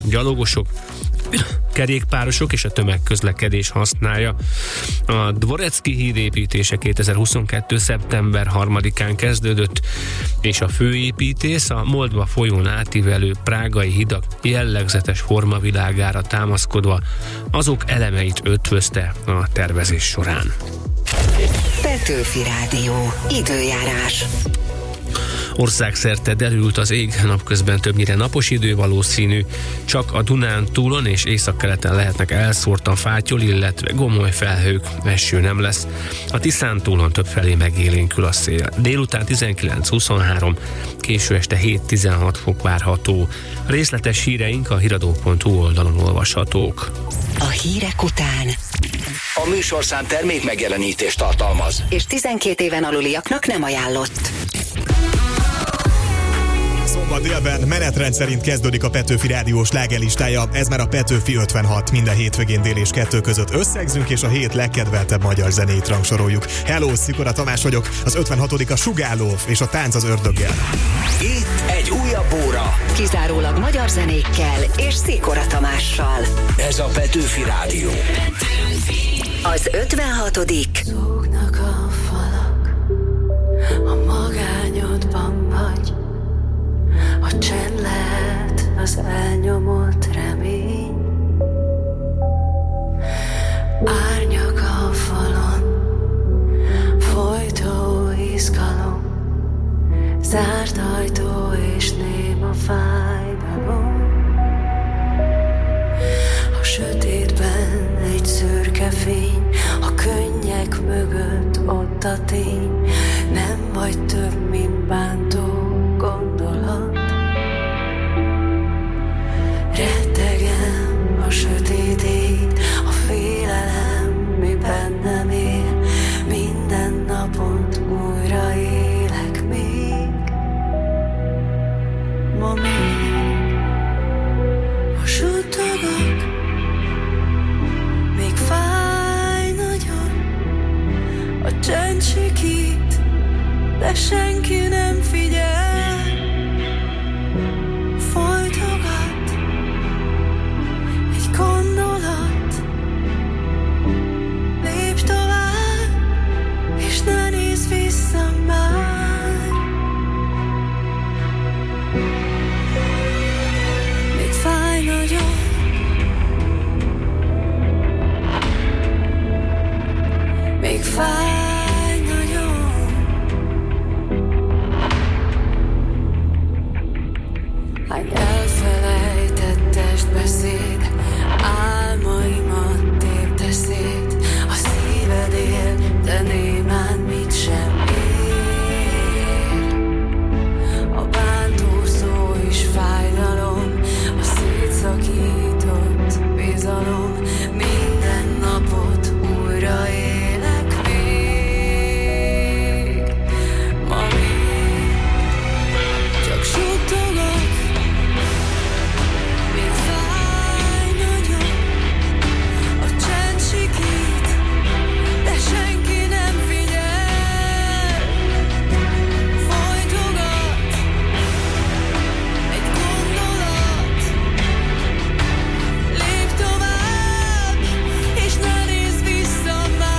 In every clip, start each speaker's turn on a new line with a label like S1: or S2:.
S1: gyalogosok, kerékpárosok és a tömegközlekedés használja. A Dvorecký híd építése 2022. szeptember 3-án kezdődött, és a főépítész a Moldva folyón átívelő prágai hidak jellegzetes formavilágára támaszkodva azok elemeit ötvözte a tervezés során.
S2: Petőfi Rádió. Időjárás.
S1: Országszerte derült az ég, napközben többnyire napos idő valószínű, csak a Dunán túlon és északkeleten lehetnek elszórtan fátyol, illetve gomoly felhők, eső nem lesz. A Tiszán túlon többfelé megélénkül a szél. Délután 19-23, késő este 7-16 fok várható. Részletes híreink a hiradó.hu oldalon olvashatók.
S2: A hírek után
S3: A műsorszám termék megjelenítést tartalmaz,
S2: és 12 éven aluliaknak nem ajánlott.
S4: Szombat délben menetrend szerint kezdődik a Petőfi Rádió slágerlistája, ez már a Petőfi 56. Minden hétvégén dél és 2 között összegzünk, és a hét legkedveltebb magyar zenét rangsoroljuk. Hello, Szikora Tamás vagyok, az 56. a Sugárlóf és a Tánc az ördöggel.
S3: itt egy újabb óra.
S2: Kizárólag magyar zenékkel és Szikora Tamással.
S3: Ez a Petőfi Rádió.
S2: Az 56.
S5: Zúgnak a falak, a magányodban vagy. A csend lehet az elnyomott remény. Árnyak a falon, folytó izgalom, zárt ajtó és néma fájdalom. A sötétben egy szürke fény, a könnyek mögött ott a tény. Nem vagy több, mint bántó gondolat. Rettegem a sötét ég, a félelem, mi bennem él. Minden napot újra élek még. Ma még, ma suttogok, még fáj nagyon. A csend sikít, de senki nem figyel. Folytogat egy gondolat, lépj tovább, és ne nézz vissza már. Még fáj nagyon, még fáj nagyon. Hány elfelejtett testbeszéd, álmaimat tépte szét. A szíved él, de némán mit sem ér. A bántó szó is fájdalom, a szétszakított bizalom. Minden napot újra élek még. Ma még csak suttogok, még fáj nagyon. A csend sikít, de senki nem figyel. Folytogat egy gondolat, lépj tovább, és ne nézz vissza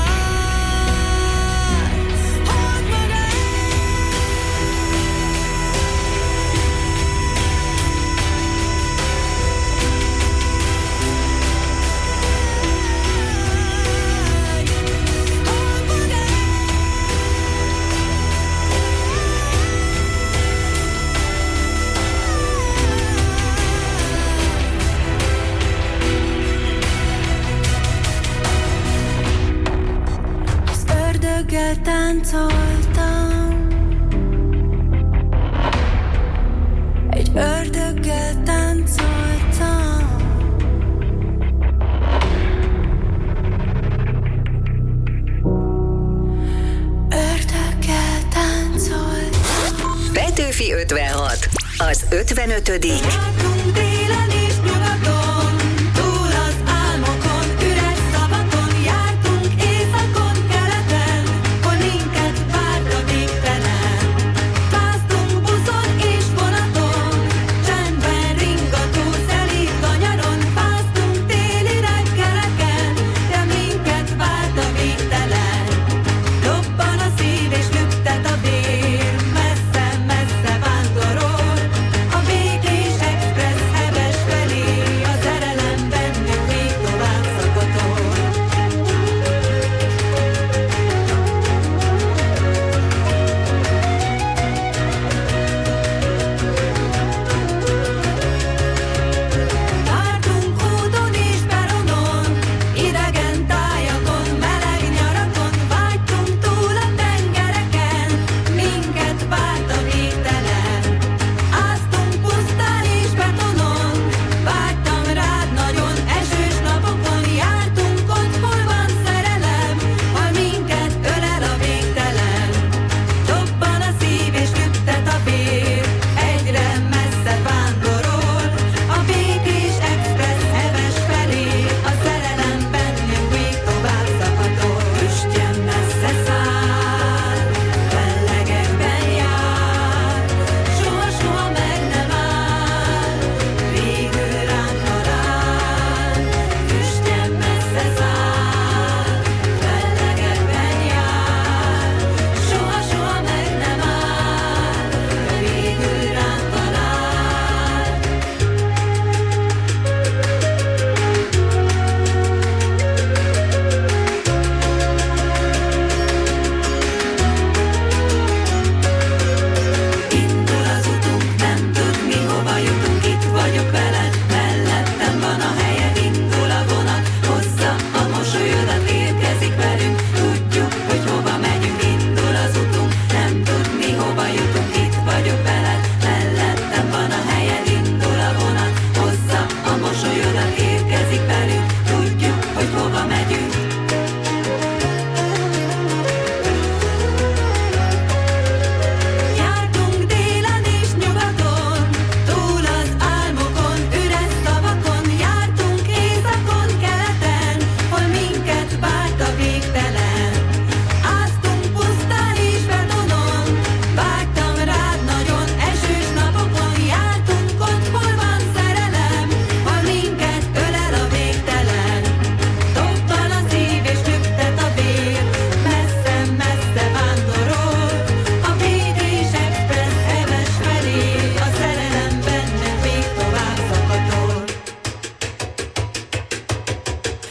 S5: már. Hagyd magád. Az ördöggel táncoltam, egy ördöggel táncoltam. Ördöggel táncoltam.
S2: Petőfi 56. Az 55.
S5: Jártunk délen és nyugaton, túl az álmokon, üres szavaton. Jártunk északon, keleten, hol minket várt a végtelen. Váztunk buszon és vonaton, csendben ringató, szelíd a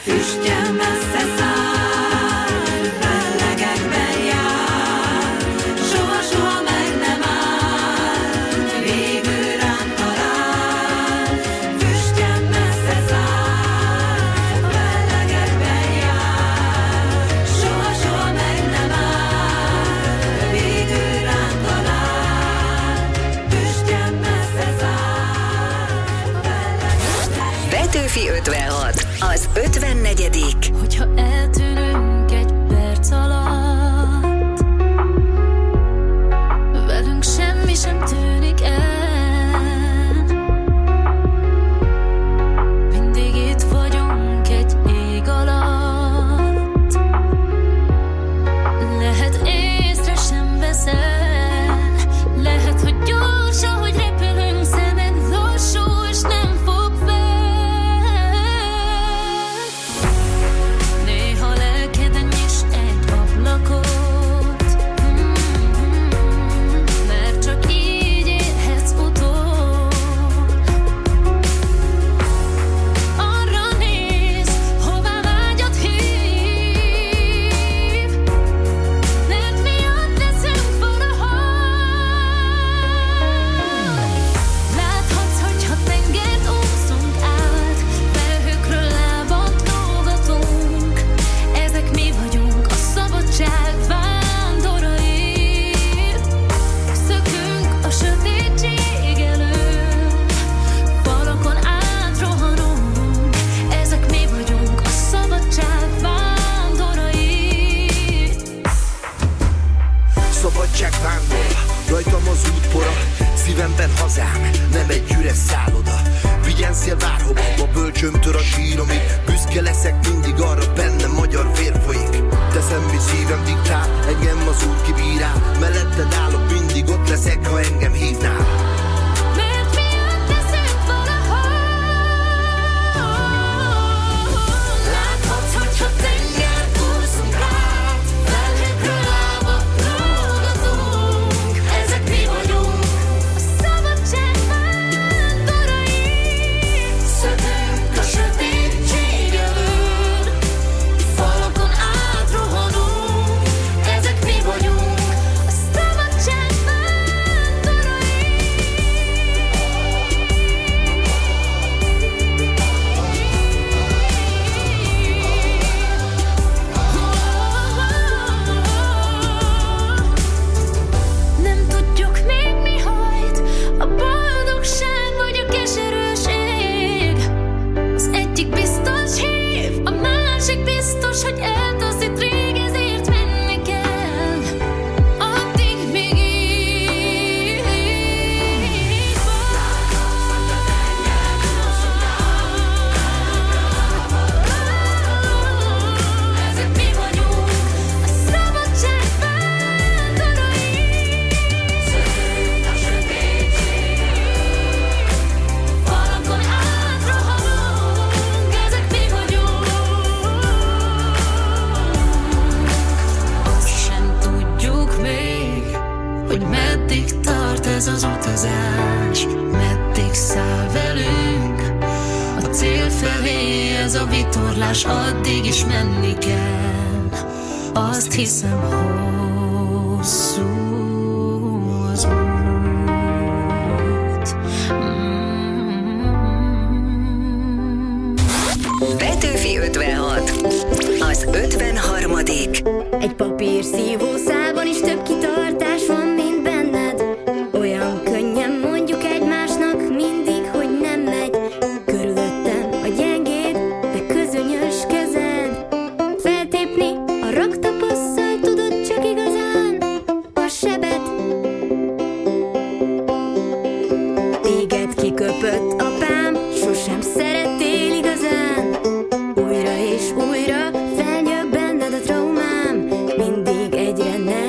S5: füstje messze száll, fellegekben jár, soha-soha meg nem áll, végül rám talál. Füstje messze száll, fellegekben jár, soha-soha meg nem áll, végül rám talál. Füstje messze száll, fellegekben.
S2: Petőfi 56, az 54.
S5: Hogyha eltűnünk egy perc alatt, velünk semmi sem tűnik el. Mindig itt vagyunk egy ég alatt, lehet észre sem veszel, lehet, hogy gyors, ahogy repülünk, szemed lassú és nem fog fel. Néha lelkeden nyis egy ablakot, mert csak így érhetsz utol. Arra néz, hová vágyat hív, mert mi ott leszünk valahol. Láthatsz, hogyha tengert úszunk át, felhőkről lábat lógatunk. Ezek mi vagyunk, a szabadság vándorai. Szökünk a sötétség elől, falakon átrohanunk. Ezek mi vagyunk, a szabadság vándorai.
S6: Szabadság vándor, rajtam az útpora, szívemben hazám, nem egy üres szálloda. Vigyen szél bárhova, a bölcsöm tör a síromig, büszke leszek mindig arra, bennem magyar vér folyik. Teszem, mi szívem diktál, engem az út kibírál, melletted állok, mindig ott leszek, ha engem hívnál.
S5: Mert mi ott leszünk valahol. Láthatsz, hogyha tengert úszunk át, felhőkről lábat lógatunk. Ezek mi vagyunk, a szabadság vándorai. Szökünk a sötétség elől, falakon átrohanunk. Ezek mi vagyunk, a szabadság vándorai. Nem tudjuk még mi hajt, a boldogság vagy a keserűség. Az egyik biztos hív, a másik biztos, hogy eltaszít rég, ezért menni kell. Addig még így van. Ezek mi vagyunk, a szabadság vándorai. Szökünk a sötétség, falakon átrohanunk. Ezek mi vagyunk. Azt sem tudjuk még, hogy meddig tart ez az utazás, meddig száll velünk a cél felé ez a vitorlás, addig is menni kell. Azt hiszem, hosszú az út.
S2: Petőfi 56, az 53.
S7: Egy papír szívószálban is több kitartás van, mint benned. Olyan könnyen mondjuk egymásnak mindig, hogy nem megy. Körülöttem a gyengéd, de közönyös kezed. Feltépni a raktapasszal tudod csak igazán a sebet. Téged kiköpött apám, sosem szerettél igazán. Újra és újra felnyög benned a traumám, mindig egyre nem.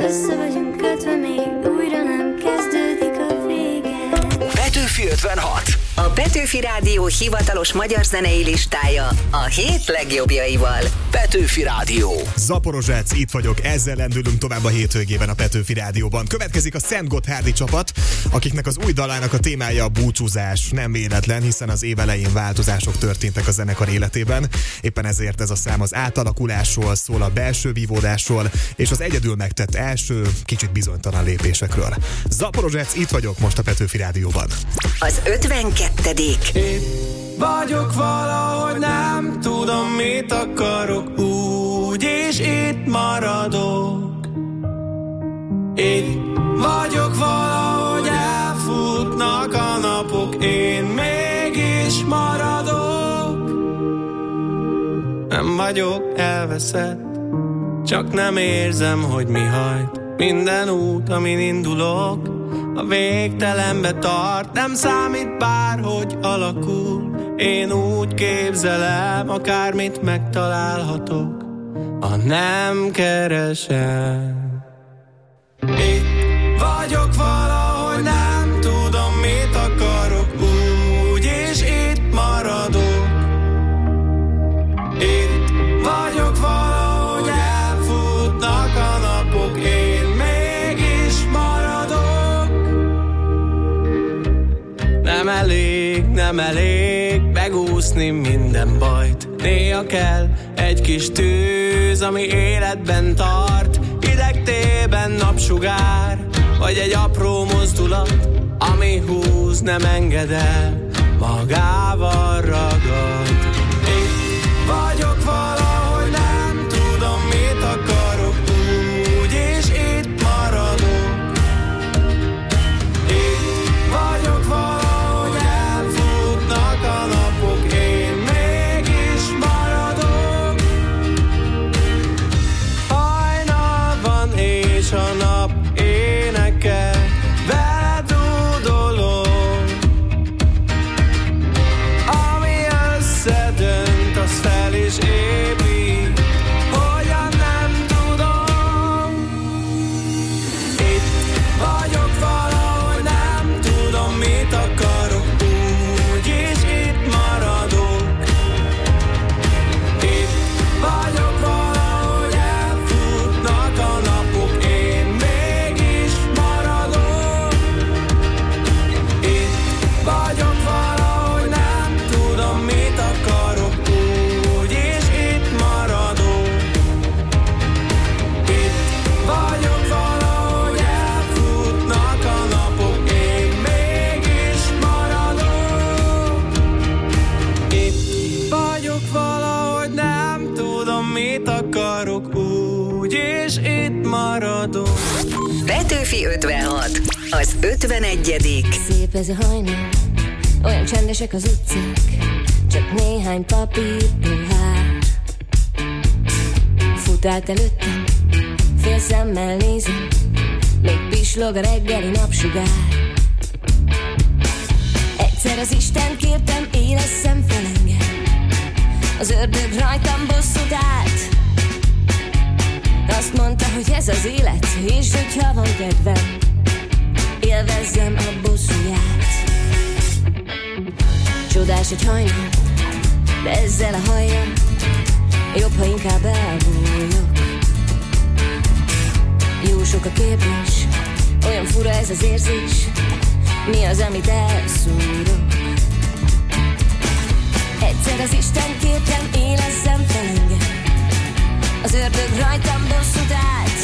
S7: össze vagyunk kötve, még újra nem kezdődik a vége.
S3: Petőfi 56.
S2: A Petőfi Rádió hivatalos magyar zenei listája a hét legjobbjaival.
S3: Petőfi Rádió.
S4: Zaporozsec, itt vagyok, ezzel lendülünk tovább a hétvégében a Petőfi Rádióban. Következik a Szentgotthárdi csapat, akiknek az új dalának a témája a búcsúzás. Nem véletlen, hiszen az év elején változások történtek a zenekar életében. Éppen ezért ez a szám az átalakulásról szól, a belső vívódásról, és az egyedül megtett első, kicsit bizonytalan lépésekről. Zaporozsec, itt vagyok most a Petőfi Rádióban.
S2: Az 52.
S8: Itt vagyok valahogy, nem tudom mit akarok, úgy és itt maradok. Itt vagyok valahogy, elfutnak a napok, én mégis maradok. Nem vagyok elveszett, csak nem érzem, hogy mi hajt. Minden út, amin indulok, a végtelenbe tart, nem számít bárhogy alakul. Én úgy képzelem, akármit megtalálhatok, ha nem keresem. Itt vagyok valahogy, nem tudom mit akarok, úgy és itt maradok. Itt vagyok valahogy, elfutnak a napok, én mégis maradok. Nem elég megúszni minden bajt. Néha kell egy kis tűz, ami életben tart. Idegtében napsugár, vagy egy apró mozdulat, ami húz, nem enged el, magával ragad. Itt vagyok valahogy, nem tudom mit akarok, úgy és itt maradok. Itt vagyok valahogy, elfutnak a napok, én mégis maradok. Hajnal van és a nap énekel, veled dúdolom. Ami összedönt, az fel is épít, hogyan nem tudom. Itt vagyok valahogy, nem tudom mit akarok, úgy és itt maradok. Itt vagyok valahogy, elfutnak a napok, én mégis maradok. Itt vagyok valahogy, nem tudom mit akarok, úgy és itt maradok. Itt vagyok valahogy, elfutnak a napok, én mégis maradok. Itt vagyok valahogy, nem tudom mit akarok, úgy és itt maradok.
S2: Petőfi 56. Az 51.
S7: Szép ez a hajnal, olyan csendesek az utcák, csak néhány papír pohár. Fut át előttem, fél szemmel nézem, még pislog a reggeli napsugár. Egyszer az Isten kértem, éresszem fel engem, az ördög rajtam bosszút állt. Azt mondta, hogy ez az élet, és hogyha van kedvem, élvezzem a bosszúját. Csodás egy hajnal, de ezzel a hajjal jobb, ha inkább elbújok. Jó sok a kérdés, olyan fura ez az érzés, mi az, amit elszúrok. Egyszer az Isten kértem, élezzem fel engem, az ördög rajtam bosszút állt.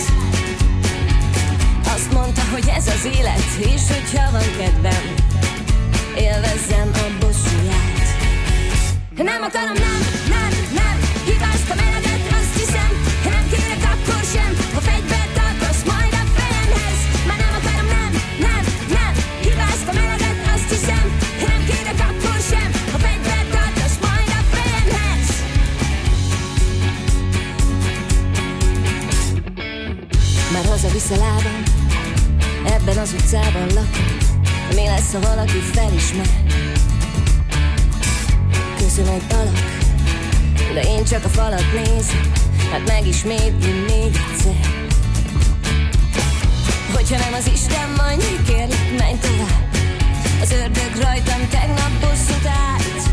S7: Azt mondta, hogy ez az élet, és hogyha van kedvem, élvezzem a bosszúját. Nem akarom, nem hibáztam eleget, azt hiszem, nem kérek akkor sem, ha fegyvert tartasz majd a fejemhez. Már nem akarom, nem hibáztam eleget, azt hiszem, nem kérek akkor sem, ha fegyvert tartasz majd a fejemhez. Már hazavisz a lábam, ebben az utcában lakom. Mi lesz, ha valaki felismer? Köszön egy alak, de én csak a falat nézem, hát megismétlem még egyszer.
S5: hogyha nem az Isten mondja, kérlek, menj tovább. Az ördög rajtam tegnap bosszút állt.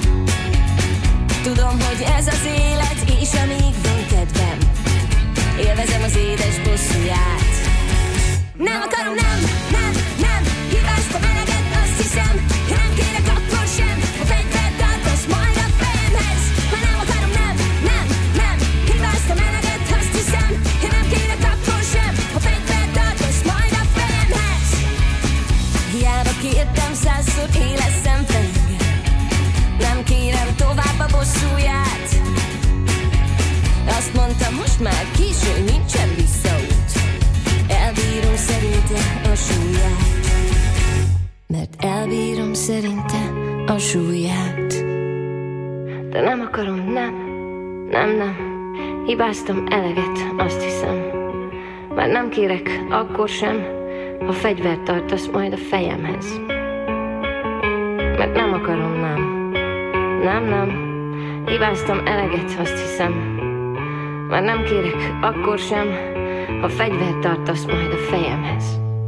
S5: Tudom, hogy ez az élet, és amíg van kedvem, élvezem az édes bosszúját. Nem akarom, nem, nem, nem, hibázt a meleget, azt hiszem, ha nem kérek akkor sem, a fegyvert tartasz majd a fejemhez. Ha nem akarom, nem, nem, nem, hibázt a meleget, azt hiszem, ha nem kérek akkor sem, a fegyvert tartasz majd a fejemhez. Hiába kértem 100-szor, éleszem fenyeg, nem kérem tovább a bosszúját. Azt mondtam, most már késő, nincsen visszaút. Elbírom szerinte a súlyát, mert elbírom szerinte a súlyát. De nem akarom, nem, nem, nem, hibáztam eleget, azt hiszem. Már nem kérek akkor sem, ha fegyvert tartasz majd a fejemhez. Mert nem akarom, nem, nem, nem, hibáztam eleget, azt hiszem. Már nem kérek akkor sem, ha fegyvert tartasz majd a fejemhez.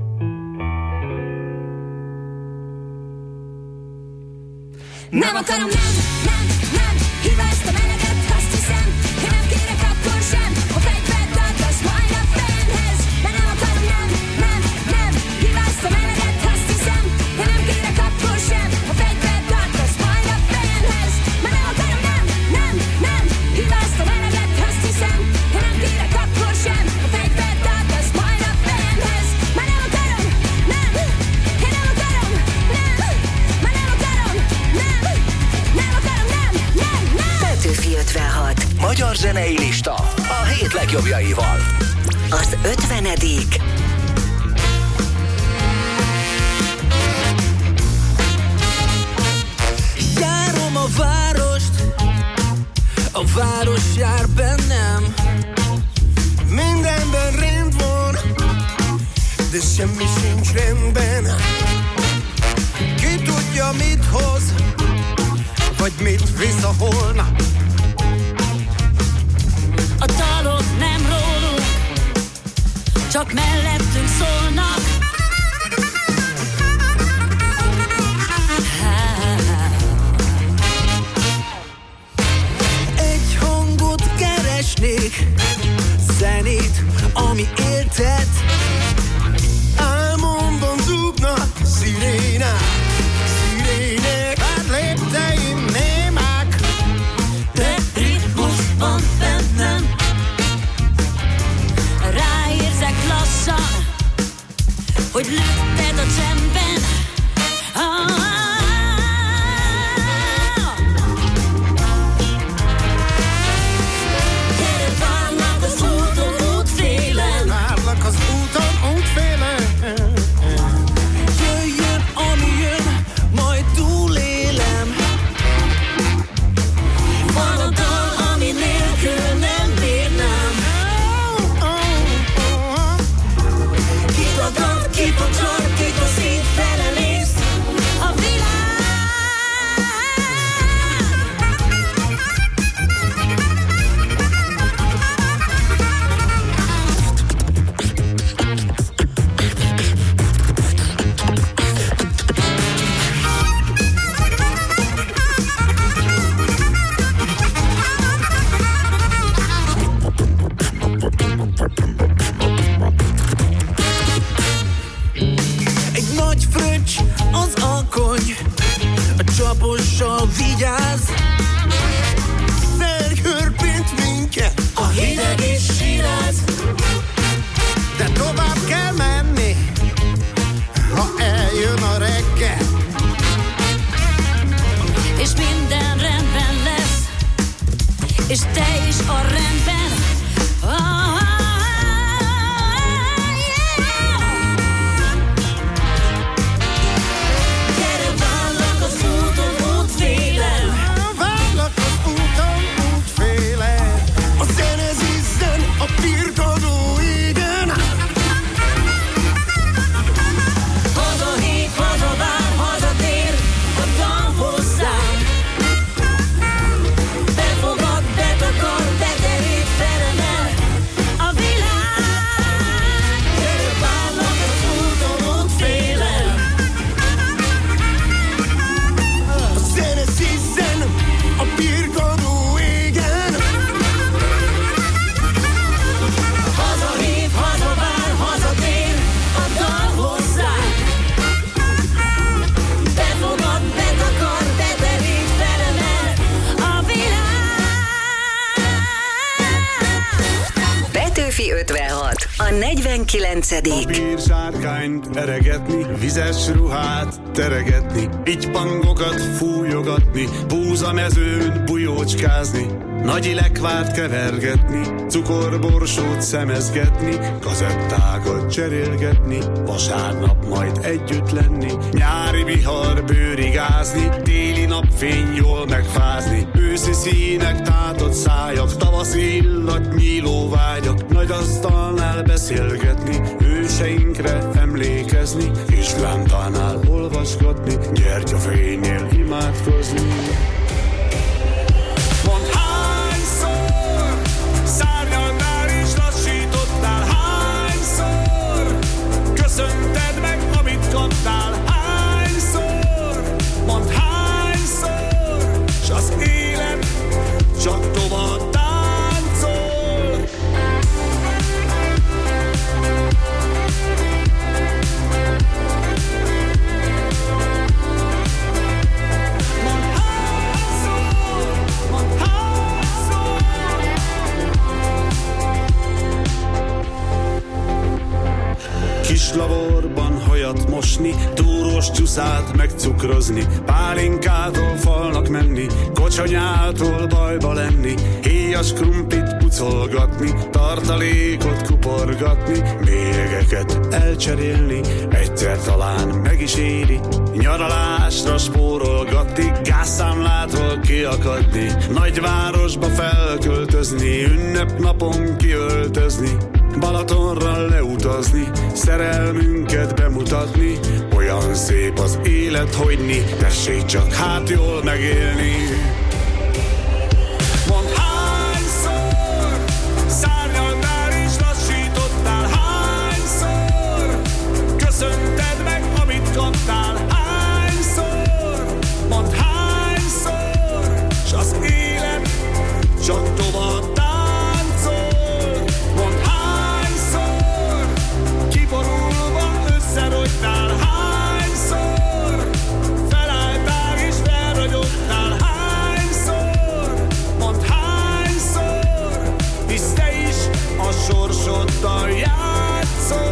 S5: Nem akarom, nem, nem, nem, hibáztam eleget, azt hiszem, ha nem kérek akkor sem, ha fegyvert tartasz majd a fejemhez. Mert nem akarom, nem, nem, nem, hibáztam eleget, azt hiszem, ha nem kérek akkor sem, ha fegyvert tartasz majd a fejemhez. Mert nem akarom, nem, nem, nem, hibáztam eleget, azt hiszem, ha nem kérek akkor sem, ha fegyvert tartasz majd a fejemhez. Mert nem akarom, nem, én nem akarom, nem, mert nem akarom, nem, nem akarom, nem, nem, nem.
S2: Petőfi 56.
S3: Magyar zenei lista a hét legjobbjaival.
S2: Az 50.
S8: Járom a várost, a város jár bennem. Mindenben rend van, de semmi sincs rendben. Ki tudja, mit hoz, vagy mit visz a holnap.
S9: A dalok nem rólunk, csak mellettünk szólnak.
S8: Egy hangot keresnék, zenét, ami éltet. Álmomban zúgnak szirénák, szirének. Hát lépteim némák,
S9: De ritmus van bennem, ráérzek lassan, hogy lükted a csendben. Gyere, várlak az úton, útfélen.
S8: várlak az úton, útfélen. Jöjjön, ami jön, majd túlélem.
S9: Van a dal, ami nélkül nem bírnám. Kitagad, kipocsar, kit a szív belenéz.
S2: 49.
S10: Papírzsárkányt eregetni, vizes ruhát teregetni, pitypangokat fújogatni, búzamezőn bujócskázni, nagy lekvárt kevergetni, cukorborsót szemezgetni, kazettákat cserélgetni, vasárnap majd együtt lenni, nyári vihar bőrigázni, téli napfény jól megfázni, őszi színek tátott szájak, tavaszi illat nyíló vágyak, nagy asztalnál beszélgetni, őseinkre emlékezni, kis lámpánál olvasgatni, gyertyafénynél imádkozni. Mondd, hányszor szárnyaltál és lassítottál, hányszor köszönted meg, amit kaptál, hányszor, mondd, hányszor, s az élet csak tovább táncol. Kis laborban hajat mosni, túrós csúszát megcukrozni, pálinkától falnak menni, kocsonyától bajba lenni, héjas krumplit pucolgatni, tartalékot kuporgatni, bélyegeket elcserélni, egyszer talán meg is éri, nyaralásra spórolgatni, gázszámlától kiakadni, nagyvárosba felköltözni, ünnepnapon kiöltözni, Balatonra leutazni, szerelmünket bemutatni, olyan szép az élet, hogyni, tessék csak hát jól megélni. Mondd, hányszor szárnyaltál és lassítottál, hányszor köszönted meg, amit kaptál, hányszor, mondd, hányszor, s az élet csak tovább táncol. Összerogytál, hányszor felálltál és felragyogtál, hányszor, mondd, hányszor hisz te is a sorsoddal játszol.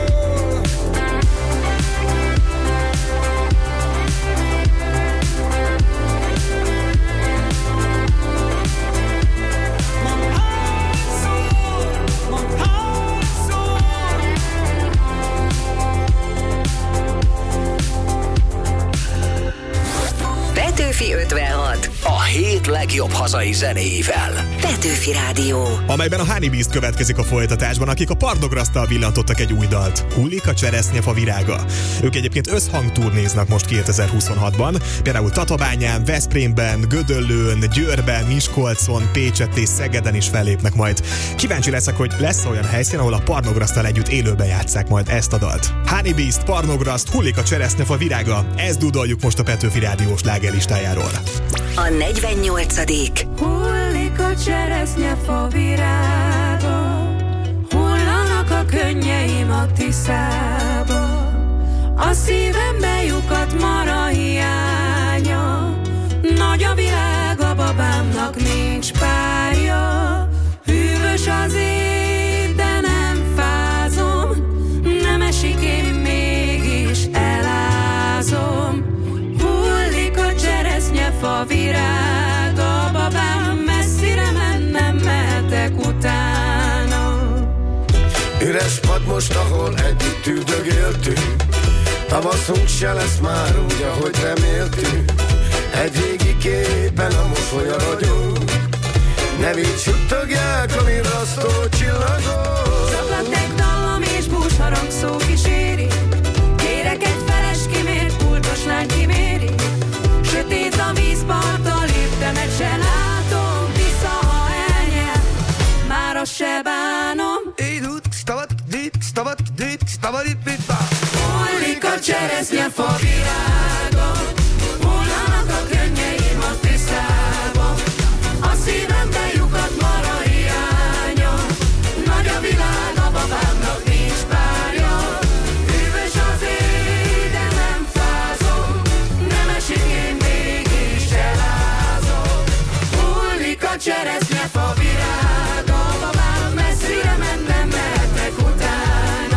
S2: Petőfi 56.
S3: A hét legjobb hazai zenéivel.
S2: Petőfi Rádió.
S4: Amelyben a Honey Beast következik a folytatásban, akik a Pardograsztal villantottak egy új dalt. Hullik a cseresznyefa virága. Ők egyébként összhangturnéznak most 2026-ban. Például Tatabányán, Veszprémben, Gödöllőn, Győrben, Miskolcon, Pécsett és Szegeden is fellépnek majd. Kíváncsi leszek, hogy lesz olyan helyszín, ahol a Pardograsztal együtt élőben játsszák majd ezt a dalt. Honey Beast, Pardograszt, Hullik a cseresznyefa virága. Ezt dudoljuk most a Petőfi Rádiós lágerlistájáról.
S2: A 48.
S5: Hullik a cseresznyefa virága, hullanak a könnyeim a Tiszába, a szívembe lyukat mara hiánya, nagy a világ, a babámnak nincs párja, hűvös az év, de nem fázom, nem esik, én mégis elázom. Hullik a cseresznyefa virága, babám, messzire mennem, mehetek utána.
S8: Üres pad most, ahol együtt üldögéltünk, tavaszunk se lesz már úgy, ahogy reméltünk. Egy régi képen a mosolya ragyog, nevét suttogják a virrasztó csillagok.
S5: Zaklatek dallam és búsharang szó kíséri, kérek egy feles kimért, pultos lány kiméri. Sötét a vízparttal, léptemet se látom, vissza, ha elnyel, már azt se bánom. Hullik a cseresznyefa virága, hullanak a könnyeim a Tiszába, a szívembe lyukat mara hiánya, nagy a világ, a babámnak nincs párja, hűvös az éj, de nem fázom, nem esik, én mégis elázom. Hullik a cseresznyefa virága, babám, messzire mennem, mehetek utána.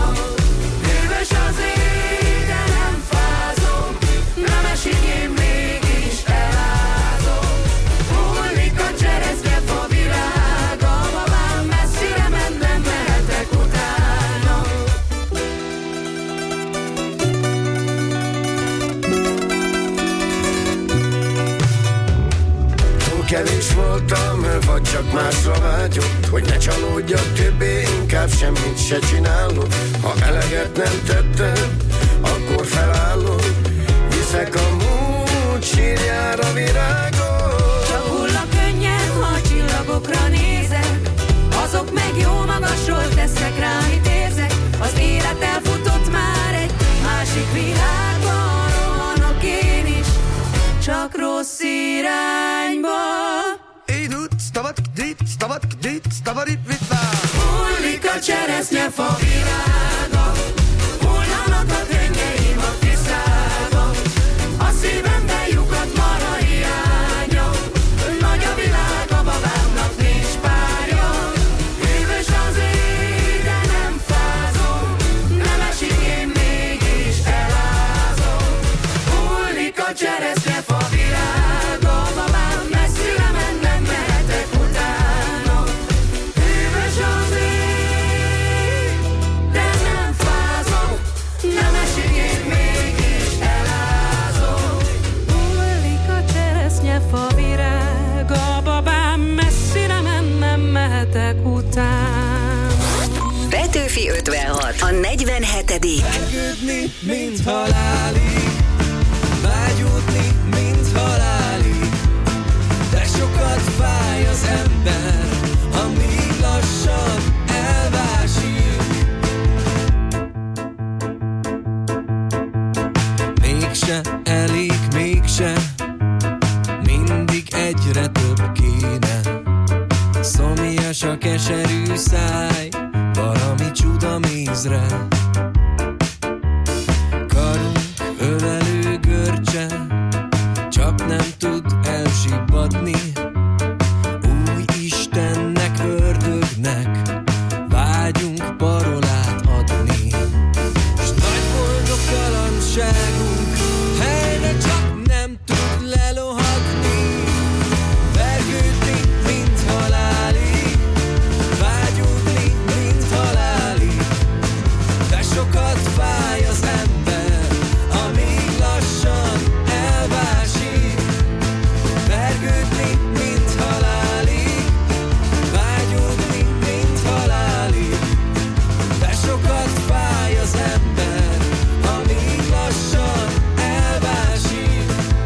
S8: kevés voltam, vagy csak másra vágyott, hogy ne csalódjak többé, inkább semmit se csinálok. Ha eleget nem tettem, akkor felállok, viszek a múlt sírjára virágot.
S9: Csak hull a könnyem, ha a csillagokra nézek, azok meg jó magasról tesznek rá, amit érzek. Az élet elfutott már egy másik világban, rohanok én is, csak rossz irányba. Hullik a cseresznyefa virága, hullanak a könnyeim a tiszába, a szívemben lyukadt mar a hiánya, nagy a világ, a babámnak nincs párja. Hűvös az ég, de nem fázom, nem esik, én mégis elázom. Hullik a cseresznyefa virága, babám messzire ment, nem mehetek utána. Hűvös az ég, de nem fázom, nem esik, én mégis elázom. Hullik a cseresznyefa virága, babám messzire ment, nem mehetek utána.
S2: Petőfi 56, a 47.
S10: Feküdni, mint halálig, vágyódni, mint halálig, de sokat fáj az ember, amíg lassan elvásik. Mégse elég, mégse, mindig egyre több kéne. Szomjas a keserű száj, valami csuda mézre. Karunk ölelő görcse, csak nem tud elsibbadni. Új Istennek, ördögnek vágyunk parolát adni. S nagy boldog kalandságunk helyre csak nem tud lelohadni. Vergődni, mint halálig, vágyódni, mint halálig, de sokat fáj az ember, amíg lassan elvásik. Vergődni, mint halálig, vágyódni, mint halálig, de sokat fáj az ember, amíg lassan elvásik.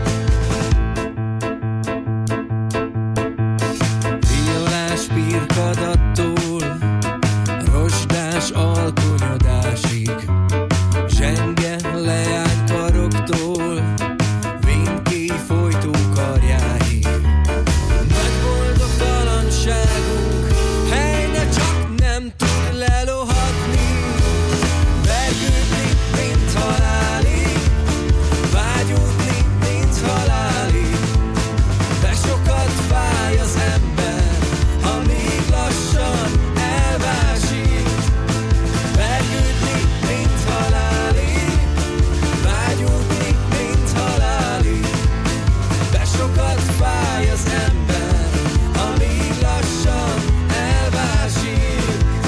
S10: Violás pirkadattól, rozsdás alkonyodásig, zsenge leánykaroktól, vinkély folytó karjáig. Nagy boldogtalanságunk helyne csak nem tud lelohadni. Vergődni, mint halálig, vágyódni, mint halálig, de sokat fáj az ember, amíg lassan elvásik. Vergődni, mint halálig, vágyódni, mint halálig, de sokat fáj az ember, amíg lassan elvásik.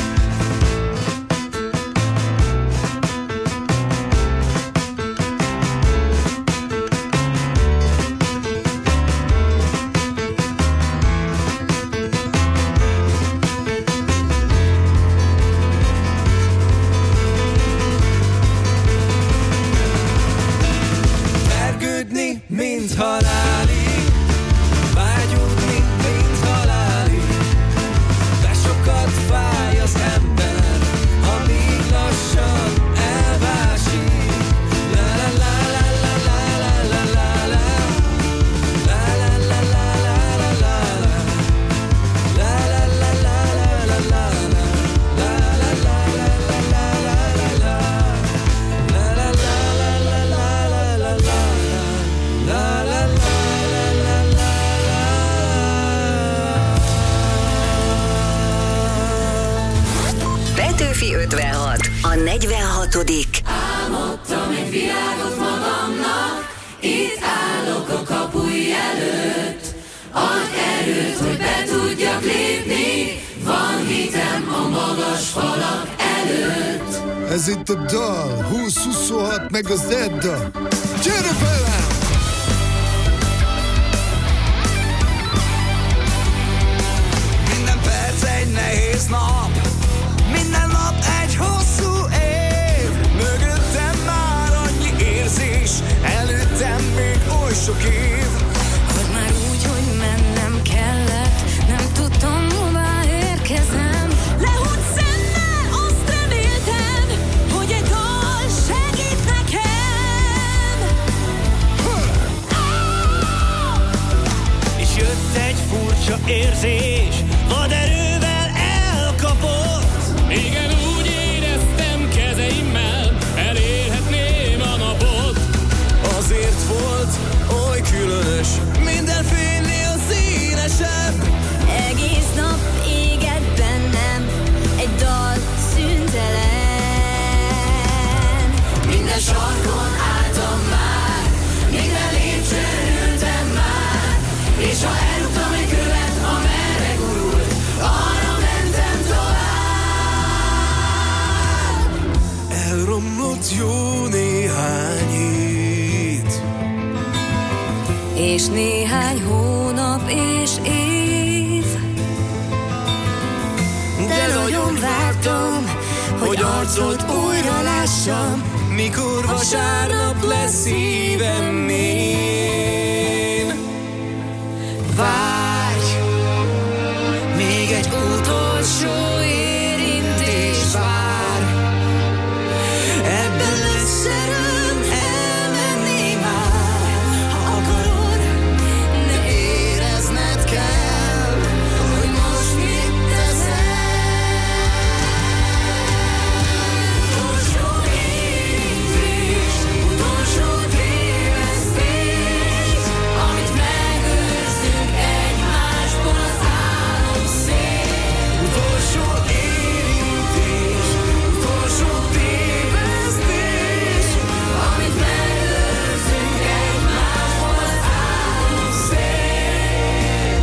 S10: Vergődni, mint halálig, vágyódni, mint halálig, de sokat fáj az ember, amíg lassan elvásik. La la la la la la la la la la la la la la la la la la la la
S2: Petőfi 56, a 46.
S9: Álmodtam egy világot magamnak, itt állok a kapuj előtt. Adj erőt, hogy be tudjak lépni, van hitem a magas falak előtt.
S11: Ez itt a dal, 20-26 meg az Edda. Gyere velem!
S10: egész nap, minden nap egy hosszú év. Mögöttem már annyi érzés, előttem még oly sok év.
S5: Hogy már úgy, hogy mennem kellett, nem tudtam, hová érkezem. Lehúnyt szemmel, azt reméltem, hogy egy dal segít nekem.
S10: És jött egy furcsa érzés, vad erővel elkapott.
S12: Igen, úgy éreztem kezeimmel, elérhetném a napot.
S10: Azért volt oly különös, minden fénynél színesebb.
S5: Egész nap égett bennem egy dal szüntelen.
S10: Minden sarkon álltam már, minden lépcsőn ültem már, és ha elrúgtam egy követ, amerre gurult, arra mentem tovább. Elromlott jó néhány hét,
S5: És néhány hónap és év. De nagyon vártam, hogy arcot újra lássam,
S10: mikor vasárnap lesz szívem én. Várj, még egy utolsó érintés vár. Ebben lesz erőm elmenni már. Ha akarod, de érezned kell, hogy most mit teszel. Utolsó érintés, utolsó tévesztés, amit megőrzünk egymásból az álom szél. Utolsó érintés, utolsó tévesztés, amit megőrzünk egymásból az álom szél.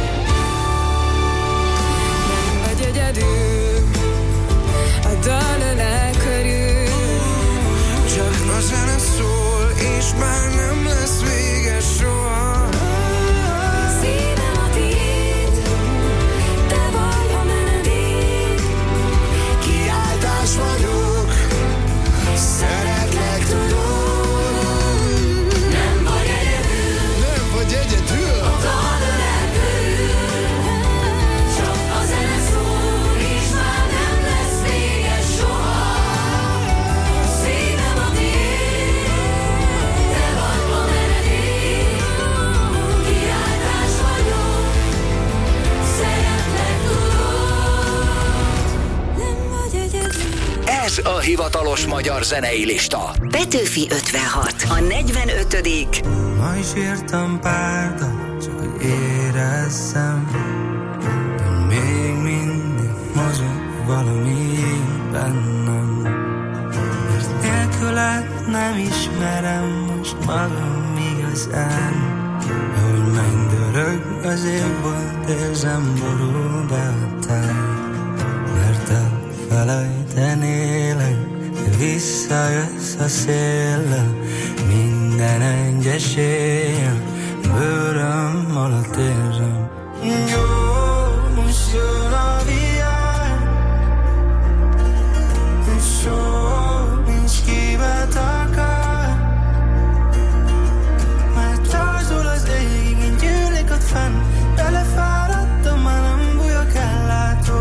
S9: Nem vagy egyedül, a dal ölel körül.
S10: Csak a zene szól, és már nem lesz vége soha.
S5: Szívem a tiéd, te vagy a menedék.
S10: Kiáltás vagyok, szeretlek, tudom. Nem vagy egyedül,
S11: Nem vagy egyedül.
S10: a dal ölel körül.
S5: Csak a zene szól, és már nem lesz vége soha. Szívem a tiéd, te vagy a menedék. Kiáltás vagyok, szeretlek, tudod. Nem vagy egyedül.
S3: Ez a hivatalos magyar zenei lista.
S2: Petőfi 56. A 45.
S10: Ma is írtam pár dal, csak hogy érezzem, de még mindig mozog valami bennem. Mert nélküled nem ismerem most magam igazán. Ahogy mennydörög az égbolt, érzem borul be a táj. Mert elfelejtenélek, de visszajössz a széllel. Minden egyes éjjel bőröm alatt érzem. Jó, most jön a vihar, és soha nincs kivet akar. Mert tarzol az ég, én gyűlik ott fenn, belefáradtam, már nem bújok ellátó.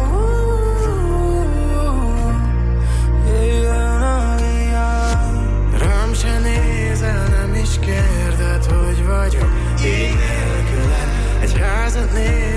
S10: Jöjjön a vihar, rám se nézel, nem is kérded, hogy vagyok. Én nélküled egy házat néz.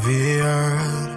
S13: the earth.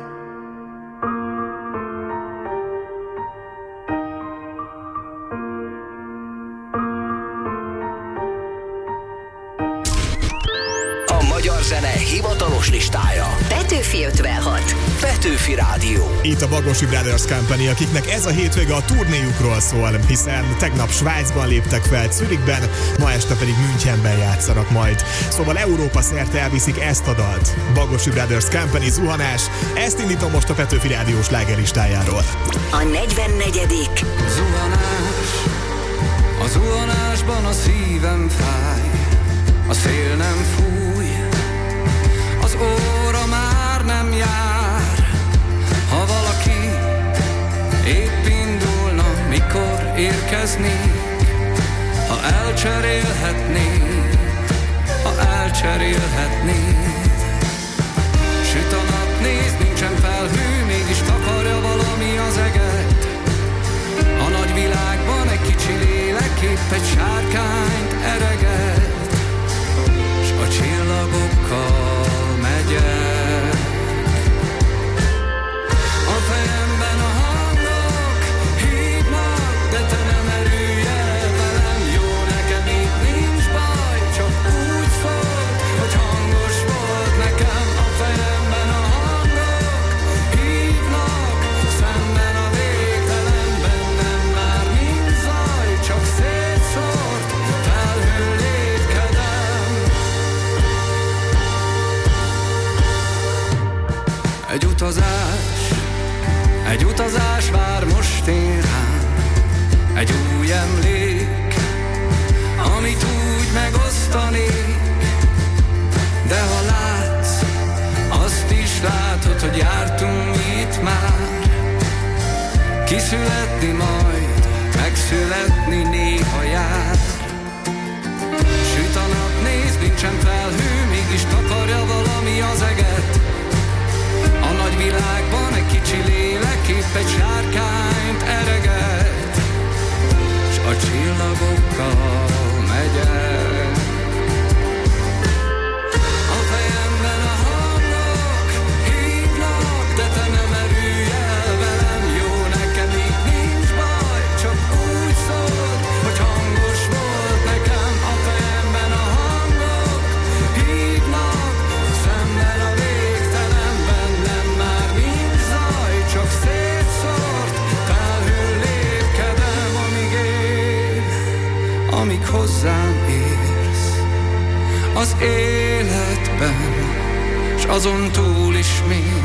S3: Magyar zene hivatalos listája.
S2: Petőfi 56.
S3: Petőfi Rádió.
S4: Itt a Bagosi Brothers Company, akiknek ez a hétvége a turnéjukról szól, hiszen tegnap Svájcban léptek fel Zürichben, ma este pedig Münchenben játszanak majd. Szóval Európa szerte elviszik ezt a dalt. Bagosi Brothers Company, zuhanás. Ezt indítom most a Petőfi Rádió slágerlistájáról.
S2: A 44.
S10: Zuhanás. A zuhanásban a szívem fáj, a szél nem fúj, az óra már nem jár. Ha valaki épp indulna, mikor érkeznék, ha elcserélhetnék, ha elcserélhetnék. Süt a nap, nézd, nincsen felhő, mégis takarja valami az eget. A nagy világban egy kicsi lélek épp egy sárkányt ereget, s a csillagokkal megyek. A fejemben a hangok hívnak, de te nem erülj el velem. Jó, nekem itt nincs baj, csak úgy szólt, hogy hangos volt nekem. A fejemben a hangok hívnak, szemben a végtelen, bennem már nincs zaj, csak szétszórt felhő lépkedem. Egy utazás vár most én rám, egy új emlék, amit úgy megosztanék. De ha látsz, azt is látod, hogy jártunk itt már. Kiszületni majd, megszületni néha jár. Süt a nap, nézd, nincsen felhő, mégis takarja valami az eget. A nagy világban egy kicsi lélek épp egy sárkányt ereget, s a csillagokkal megyek. A fejemben a hangok hívnak, de te nem erülj el velem. Jó, nekem itt nincs baj, csak úgy szól, hogy hangos volt nekem. A fejemben a hangok hívnak, szemben a végtelen, bennem már nincs zaj, csak szétszórt felhő lépkedem, amíg él, amíg hozzám érsz az életben, s azon túl is még.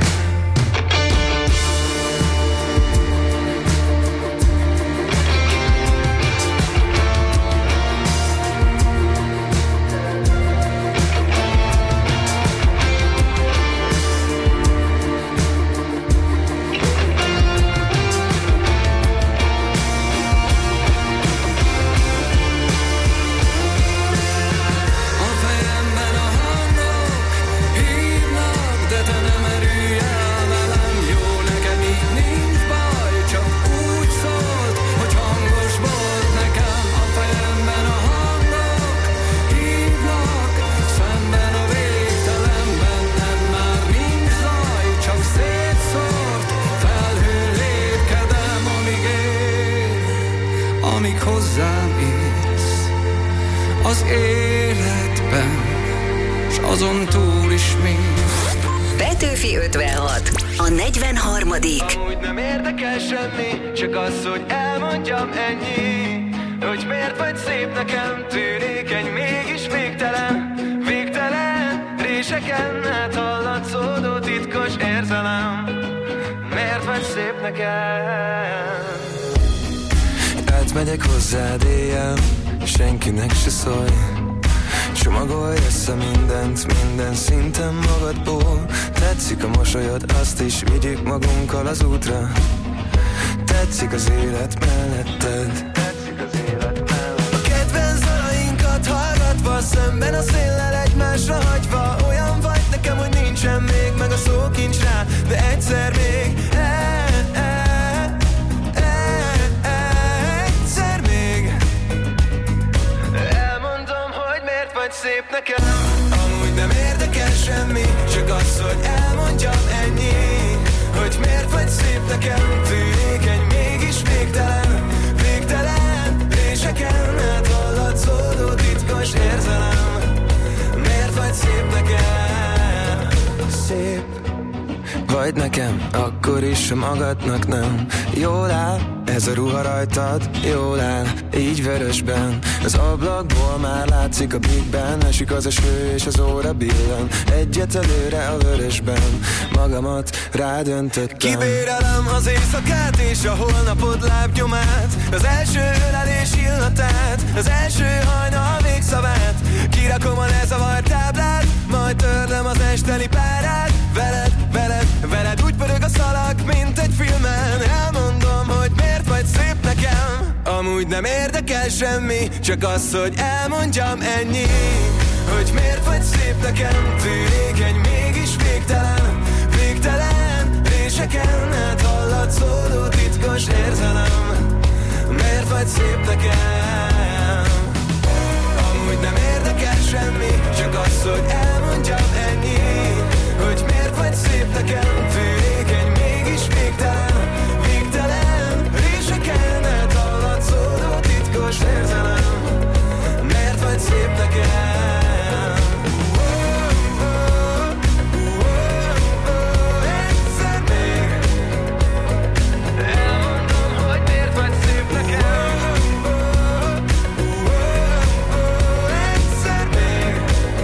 S10: Amíg hozzám érsz az életben, s azon túl is még.
S2: Petőfi 56. A 43.
S14: Amúgy nem érdekel semmi, csak az, hogy elmondjam ennyi, hogy miért vagy szép nekem, tűrékeny, mégis végtelen, végtelen réseken át hallatszódó titkos érzelem. Miért vagy szép nekem?
S13: Átmegyek hozzád éjjel, senkinek se szólj. Csomagolj össze mindent, minden szinten magadból. Tetszik a mosolyod, azt is vigyük magunkkal az útra. Tetszik az élet melletted, a kedvenc dalainkat hallgatva, szemben a széllel egymásra hagyva. Olyan vagy nekem, hogy nincsen még meg a szó kincs rá, de egyszer még
S14: Szép nekem.
S13: Amúgy nem érdekel semmi, csak az, hogy elmondj
S14: nekem, tűrékeny, mégis végtelen, végtelen réseken át hallatszódó titkos érzelem. Miért vagy szép nekem?
S13: Szép vagy nekem, akkor is sem magadnak nem. Jól áll ez a ruha rajtad, jól áll, így vörösben. Az ablakból már látszik a Big Ben, esik az eső és az óra billen. Egyet előre a vörösben, magamat rádöntöttem.
S14: Kibérelem az éjszakát és a holnapod lábnyomát, az első ölelés illatát, az első hajnal végszavát. Kirakom a lezavart táblát, majd törlöm az esteli párát. Veled, veled, veled úgy pörög a szalag, mint egy filmen. Elmondom, hogy miért vagy szép nekem. Amúgy nem érdekel semmi, csak az, hogy elmondjam ennyi. Hogy miért vagy szép nekem, tűrékeny, mégis végtelen, végtelen réseken át hallatszódó titkos érzelem. Miért vagy szép nekem? Amúgy nem érdekel semmi, csak az, hogy elmondjam ennyi. Hogy miért vagy szép nekem, tűrékeny, mégis végtelen, végtelen réseken át hallatszódó titkos érzelem. Miért vagy szép nekem? Egyszer még elmondom, hogy miért vagy szép nekem. Egyszer még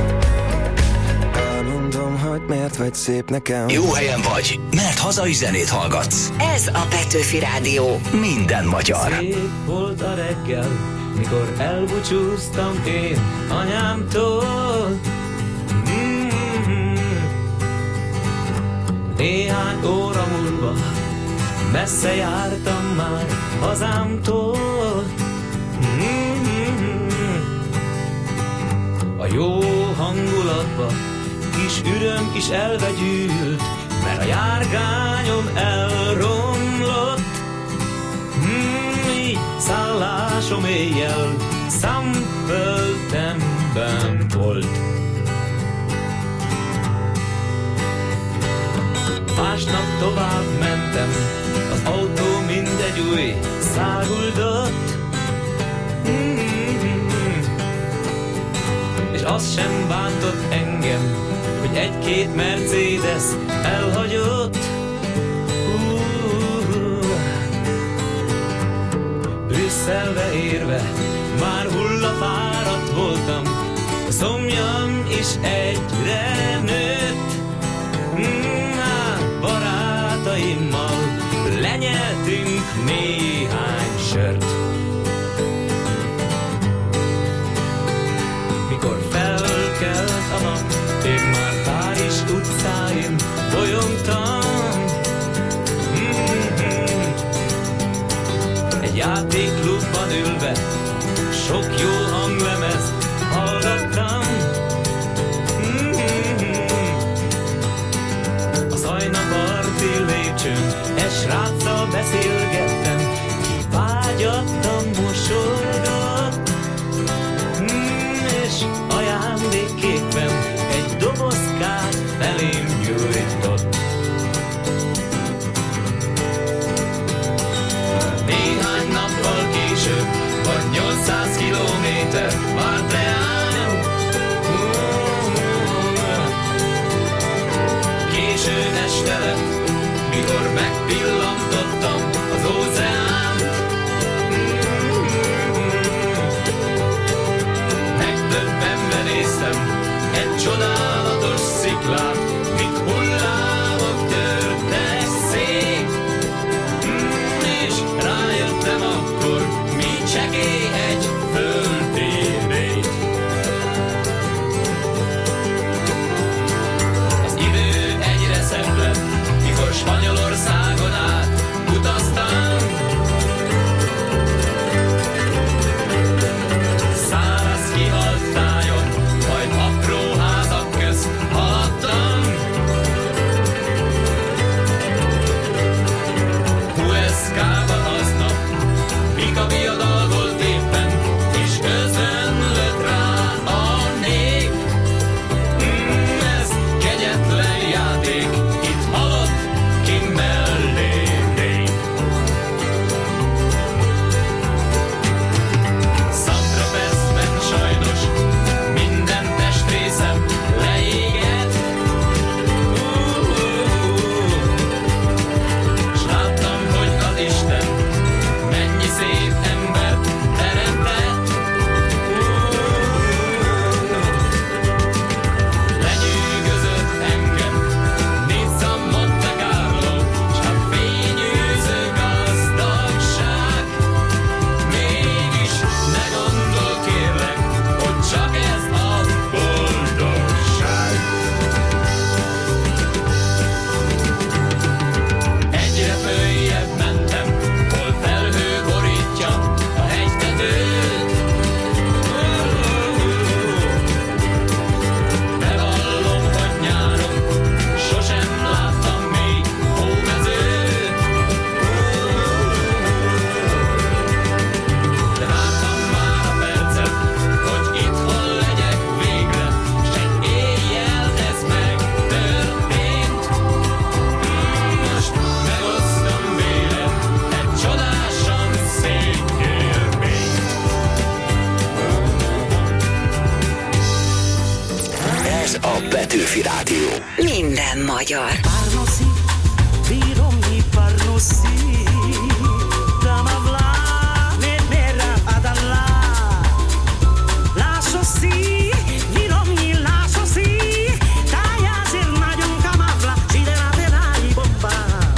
S13: elmondom, hogy miért vagy szép nekem.
S3: Jó helyen vagy, mert hazai zenét hallgatsz.
S2: Ez a Petőfi Rádió.
S3: Minden magyar.
S10: Szép volt a reggel, mikor elbúcsúztam én anyámtól. Néhány óra múlva messze jártam már hazámtól. A jó hangulatba kis üröm is elvegyült, mert a járgányom elromlott. Így szállásom éjjel Szamföldemben volt. Másnap tovább mentem, az autó mindegy új száguldott. És az sem bántott engem, hogy egy-két Mercedes elhagyott. Brüsszelbe érve már hullafáradt voltam, a szomjam is egyre nőtt. Barátaimmal lenyeltünk néhány sört. Mikor felkelt a nap, én már Párizs utcáin bolyongtam. Egy játékklubban ülve sok jó hanglemezt hallgattam. A Szajna parti lépcsőn egy sráccal beszélgettem, ki vágyattam, mosolygott. És ajándékképpen egy dobozkát felém gyújtott. Néhány nappal később, vagy 800 kilométer várt reám. Késő este lett, mikor megpillantottam az óceánt. Megdöbbenve néztem egy csodálatos sziklát, mint hullámok törtek szét. És rájöttem akkor, mi csekély egy földtérét. Az idő egyre szebb lett, mikor Spanyolországon át utaztam. Száraz kihalt tájon, majd apró házak közt haladtam.
S2: magyar.
S15: Parnosi, viromnyi parnosi, damavla, mera adalla, lásosi, viromnyi lásosi, tájázér nagyon kamavla, sideráteráj bomba.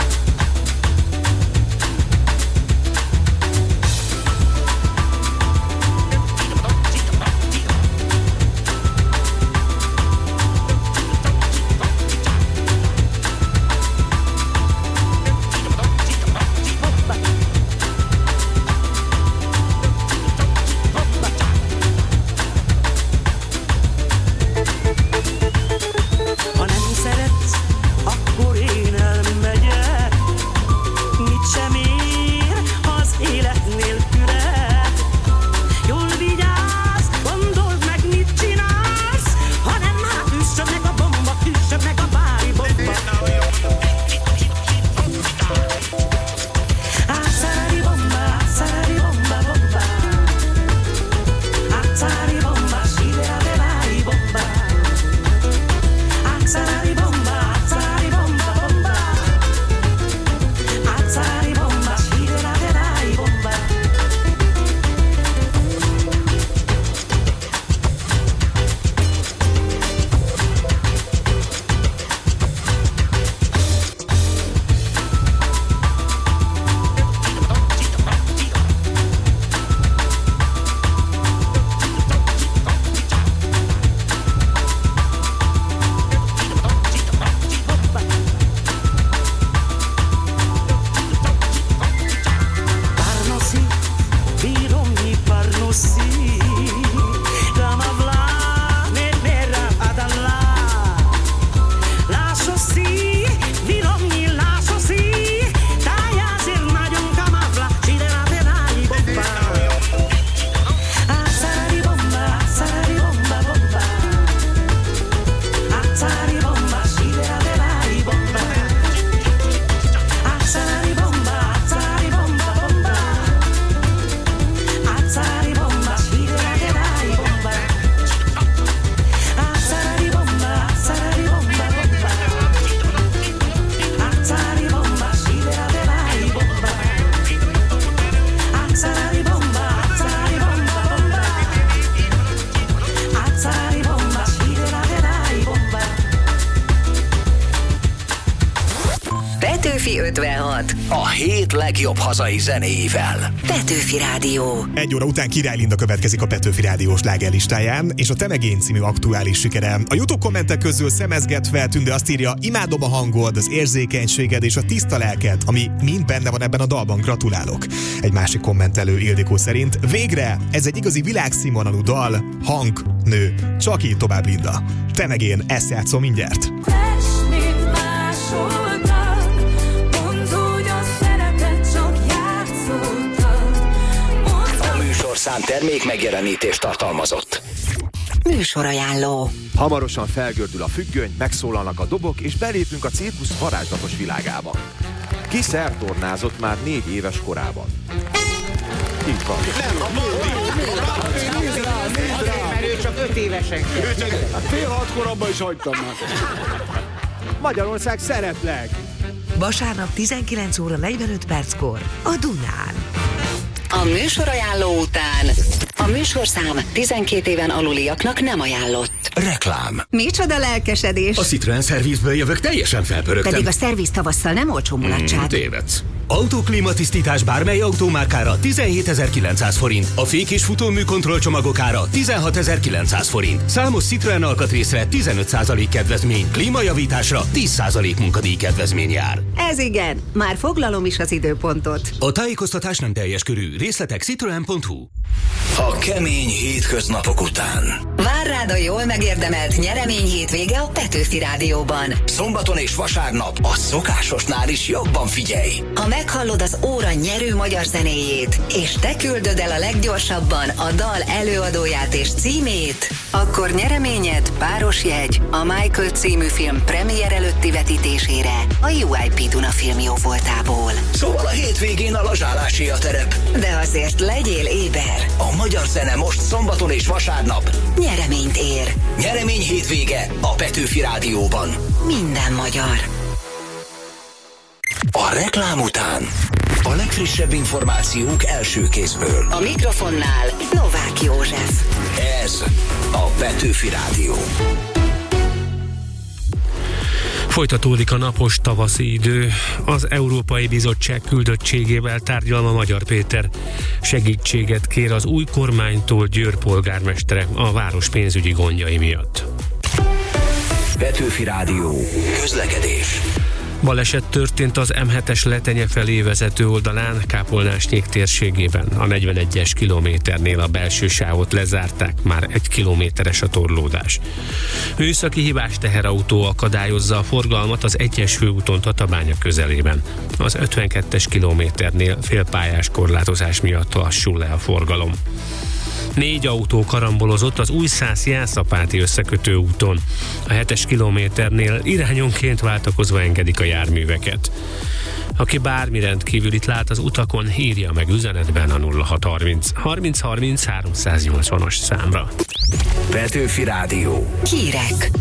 S2: Petőfi 56.
S3: A hét legjobb hazai zenéivel.
S2: Petőfi Rádió.
S4: 1 óra után Király Linda következik a Petőfi Rádió slágerlistáján, és a Te meg én című aktuális sikere. A YouTube kommentek közül szemezgetve Tünde azt írja: imádom a hangod, az érzékenységed és a tiszta lelked, ami mind benne van ebben a dalban, gratulálok. Egy másik kommentelő Ildikó szerint: végre, ez egy igazi világszínvonalú dal, hang, nő. Csak így tovább, Linda. Te meg én, ezt játszom mindjárt.
S3: Szám termék megjelenítést tartalmazott.
S2: Műsorajánló.
S16: Hamarosan felgördül a függöny, megszólalnak a dobok, és belépünk a cirkusz varázslatos világába. Ki szertornázott már 4 éves korában? Így van.
S17: Mert ő csak 5 évesen kell.
S11: Fél 6-kor abban is hagytam már.
S17: Magyarország szeretlek.
S18: Vasárnap 19 óra 45 perckor a Dunán.
S2: A műsorajánló után a műsorszám 12 éven aluliaknak nem ajánlott.
S3: Reklám.
S2: Micsoda lelkesedés!
S19: A Citroen szervizből jövök, teljesen felpörögtem.
S2: Pedig a szerviz tavasszal nem olcsó mulatság.
S19: Tévedsz. Autóklímatisztítás bármely autómárkára 17.900 forint. A fék- és futómű kontrollcsomagok ára 16.900 forint. Számos Citroen alkatrészre 15% kedvezmény. Klímajavításra 10% munkadíj kedvezmény jár.
S2: Ez igen, már foglalom is az időpontot.
S19: A tájékoztatás nem teljes körű. Részletek citroen.hu.
S3: A kemény hétköznapok után
S2: Vár rád a jól megérdemelt nyeremény hétvége a Petőfi Rádióban.
S3: szombaton és vasárnap a szokásosnál is jobban figyelj.
S2: Ha meghallod az óra nyerő magyar zenéjét, és te küldöd el a leggyorsabban a dal előadóját és címét, akkor nyereményed páros jegy a Michael című film premier előtti vetítésére a UIP Duna film jóvoltából.
S3: Szóval a hétvégén a lazsálásé a terep.
S2: De azért legyél éber.
S3: A magyar magyar zene most szombaton és vasárnap
S2: nyereményt ér.
S3: Nyeremény hétvége a Petőfi Rádióban.
S2: Minden magyar.
S3: A reklám után a legfrissebb információk első kézből.
S2: A mikrofonnál Novák József.
S3: Ez a Petőfi Rádió.
S1: Folytatódik a napos tavaszi idő. Az Európai Bizottság küldöttségével tárgyalma Magyar Péter segítséget kér az új kormánytól Győr polgármestere a város pénzügyi gondjai miatt.
S3: Petőfi Rádió. Közlekedés.
S1: Baleset történt az M7-es Letenye felé vezető oldalán, Kápolnásnyék térségében. A 41-es kilométernél a belső sávot lezárták, már 1 kilométeres a torlódás. Műszaki hibás teherautó akadályozza a forgalmat az 1-es főúton Tatabánya közelében. Az 52-es kilométernél félpályás korlátozás miatt lassul le a forgalom. 4 autó karambolozott az Újszász-Jászapáti összekötő úton. A 7-es kilométernél irányonként váltakozva engedik a járműveket. Aki bármi rendkívülit lát az utakon, írja meg üzenetben a 0630 30 30 380-as számra.
S3: Petőfi Rádió.
S2: Hírek.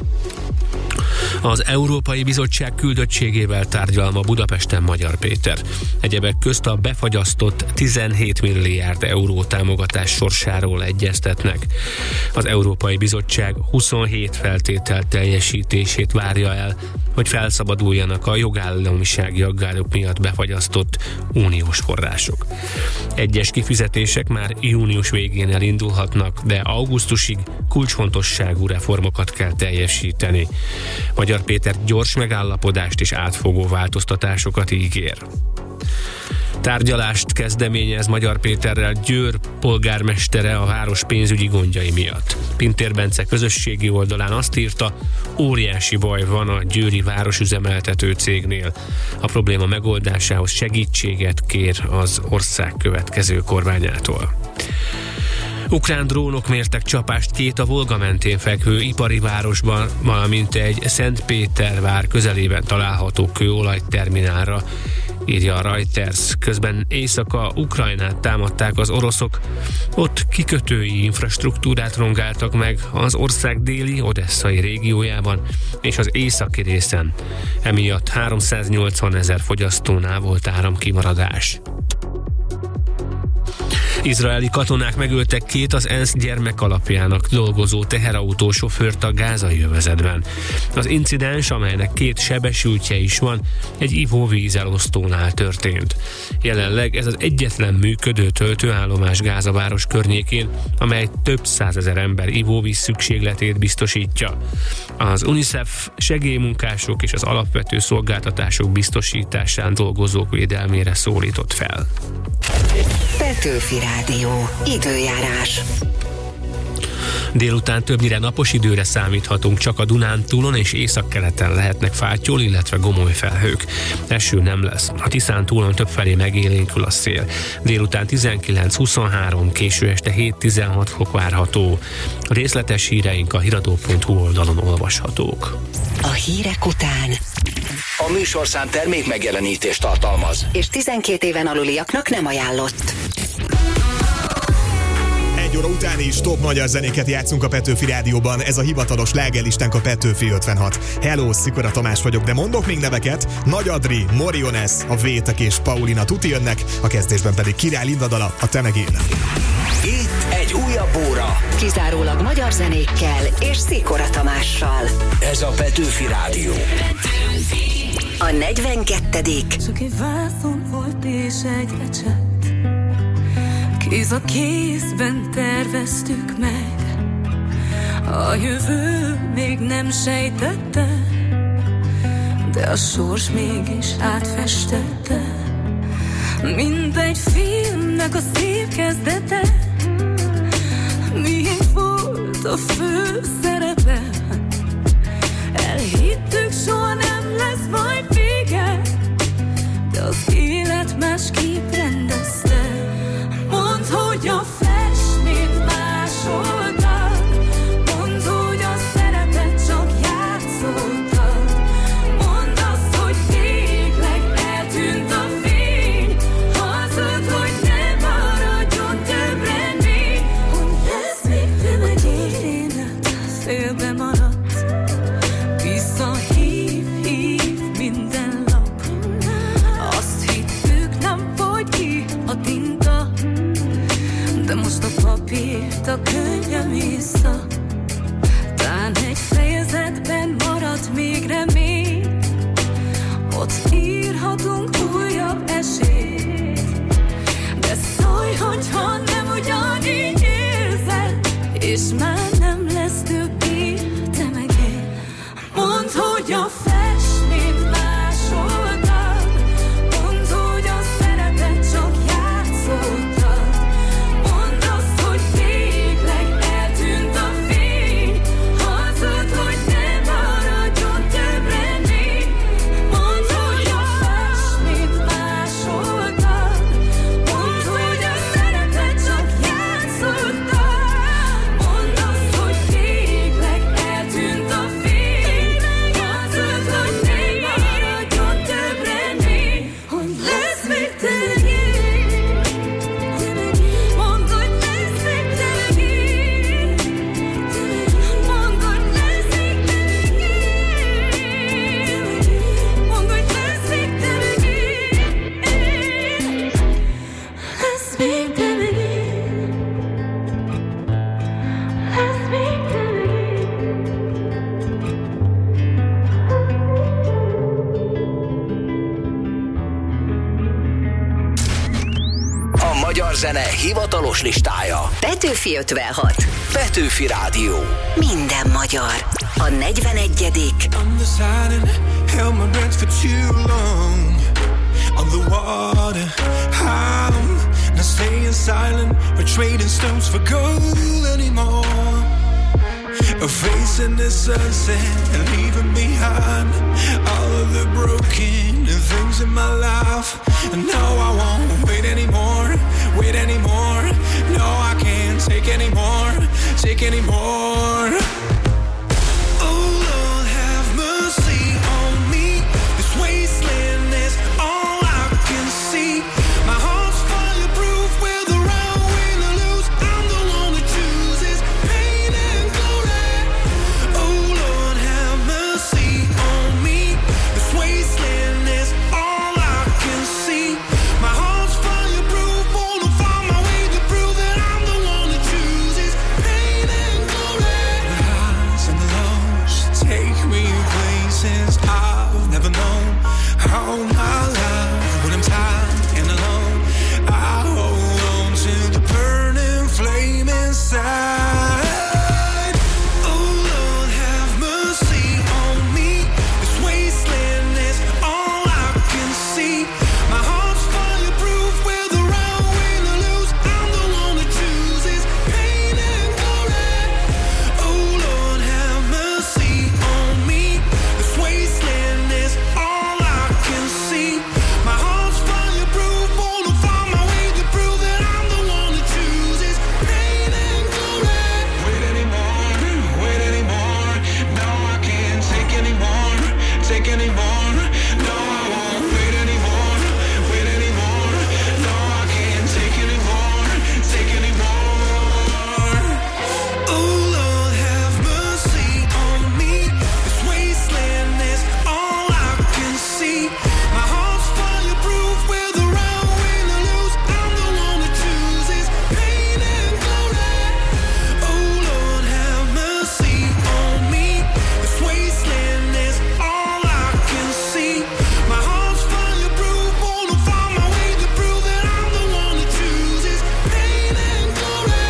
S1: Az Európai Bizottság küldöttségével tárgyalma Budapesten Magyar Péter. Egyebek közt a befagyasztott 17 milliárd euró támogatás sorsáról egyeztetnek. Az Európai Bizottság 27 feltétel teljesítését várja el, hogy felszabaduljanak a jogállamisági aggályok miatt befagyasztott uniós források. Egyes kifizetések már június végén elindulhatnak, de augusztusig kulcsfontosságú reformokat kell teljesíteni. Magyar Péter gyors megállapodást és átfogó változtatásokat ígér. Tárgyalást kezdeményez Magyar Péterrel Győr polgármestere a város pénzügyi gondjai miatt. Pintér Bence közösségi oldalán azt írta, óriási baj van a győri városüzemeltető cégnél. A probléma megoldásához segítséget kér az ország következő kormányától. Ukrán drónok mértek csapást 2 a Volga mentén fekvő ipari városban, valamint egy Szentpétervár közelében található kőolajterminálra, írja a Reuters. Közben éjszaka Ukrajnát támadták az oroszok, ott kikötői infrastruktúrát rongáltak meg az ország déli, odesszai régiójában és az északi részen. Emiatt 380 000 fogyasztónál volt áramkimaradás. Izraeli katonák megöltek 2 az ENSZ gyermekalapjának dolgozó teherautó sofőrt a gázai övezetben. Az incidens, amelynek 2 sebesültje is van, egy ivóvízelosztónál történt. Jelenleg ez az egyetlen működő töltőállomás Gázaváros környékén, amely több 100 000 ember ivóvíz szükségletét biztosítja. Az UNICEF segélymunkások és az alapvető szolgáltatások biztosításán dolgozók védelmére szólított fel.
S2: Petőfi Rádió. Időjárás.
S1: Délután többnyire napos időre számíthatunk, csak a Dunántúlon és északkeleten lehetnek fátyol, illetve gomoly felhők. Eső nem lesz. A Tiszántúlon többfelé megélénkül a szél. Délután 19-23, késő este 7-16 fok várható. A részletes híreink a hiradó.hu oldalon olvashatók.
S2: A hírek után
S3: A műsorszám termék megjelenítést tartalmaz.
S2: és 12 éven aluliaknak nem ajánlott.
S4: 1 óra után is top magyar zenéket játszunk a Petőfi Rádióban. Ez a hivatalos slágerlistánk, a Petőfi 56. Hello, Szikora Tamás vagyok, de mondok még neveket. Nagy Adri, Moriones, a Vétek és Paulina tuti jönnek, a kezdésben pedig Király Linda dala, a Te meg én.
S3: Itt egy újabb óra.
S2: Kizárólag magyar zenékkel és Szikora Tamással.
S3: Ez a Petőfi Rádió.
S2: A 42.
S9: Csak egy vászon volt és egy ecset, kéz a kézben terveztük meg. A jövő még nem sejtette, de a sors mégis átfestette. Mint egy filmnek a szép kezdete, miénk volt a fő szerepe. Elhittük, soha nem lesz majd vége, de az élet másképp rendezte. Mondd, hogy a festményt másoltad, mondd, hogy a szerepet csak játszoltad. Mondd azt, hogy végleg eltűnt a fény, hazud, hogy ne maradjon több remény.
S3: magyar zene hivatalos listája.
S2: Petőfi 56.
S3: Petőfi Rádió.
S2: Minden magyar. A 41.
S10: Held my breath for too long on the water. I'm not staying silent or trading stones for gold anymore. Facing the sunset and leaving behind all of the broken things in my life. And now I won't wait anymore, wait anymore. No, I can't take anymore, take anymore. Oh Lord, have mercy on me. This wasteland is all I can see. My heart's fireproof with the right way to lose. I'm the one that chooses pain and glory. Oh Lord, have mercy on me. This wasteland is all I can see. My heart's fireproof, wanna find my way to prove that I'm the one that chooses pain and glory. The highs and the lows take me places I've never known. All my life, when I'm tired and alone, I hold on to the burning flame inside. Oh Lord, have mercy on me. This wasteland is all I can see. My heart's fireproof with the right way to lose. I'm the one that chooses pain and glory. Oh Lord, have mercy on me. This wasteland is all I can see. My heart's fireproof, wanna find my way to prove that I'm the one that chooses pain and glory. Wait anymore, wait anymore. No, I can't take anymore, take anymore. No, I won't wait anymore, wait anymore. No, I can't take anymore, take anymore. Oh Lord, have mercy on me. This wasteland is all I can see. My heart's fireproof with the right way to lose. I'm the one that chooses pain and glory. Oh Lord, have mercy on me. This wasteland is all I can see. My heart's fireproof, wanna find my way to prove that I'm the one that chooses pain and glory.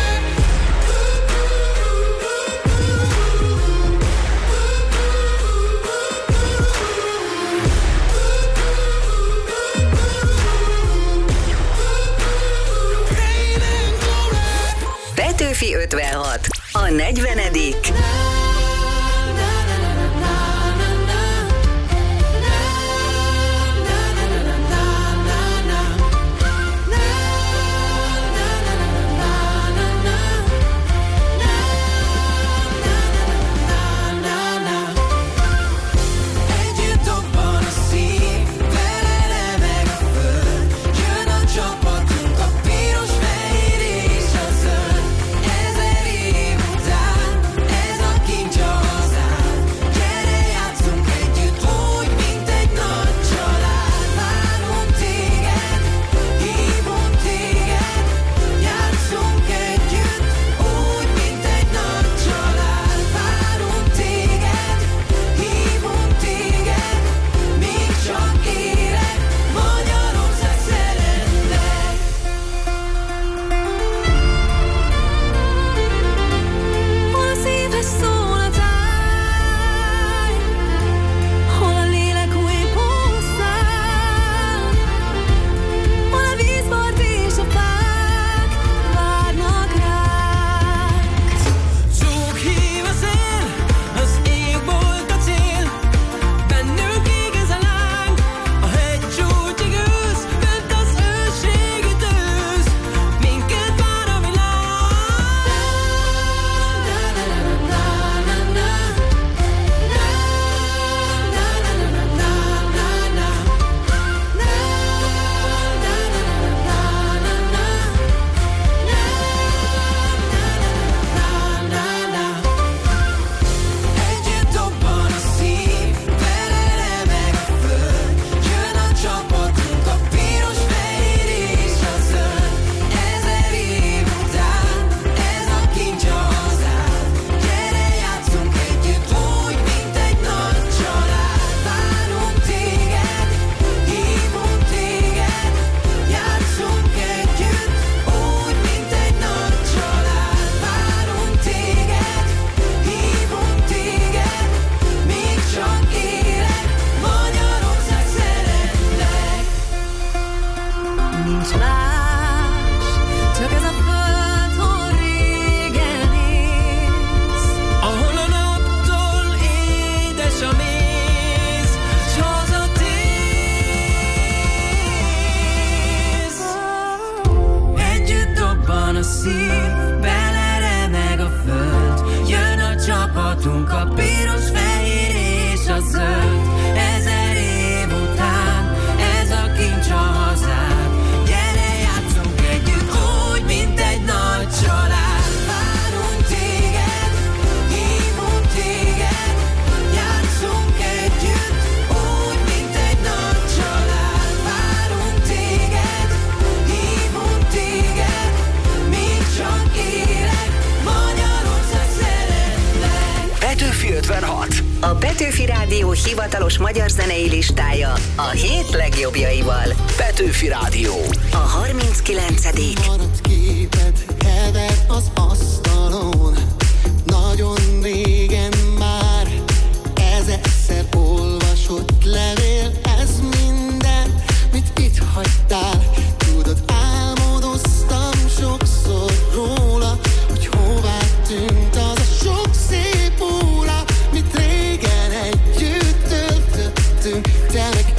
S2: Petőfi 56. A 40.
S10: Együtt dobban a szív, vele remeg a föld. Jön a csapatunk, a piros, fehér és a zöld. 1000 év után, ez a
S2: Rádió hivatalos magyar zenei listája a hét legjobbjaival.
S3: Petőfi Rádió.
S2: A 39.
S20: Maradt képed hever az asztalon. Nagyon régen már ezerszer olvasott levél. Ez minden, mit itt hagytál. Tudod, álmodoztam sokszor róla, hogy hová tűnt az a sok szép óra, mit régen együtt töltöttünk, te meg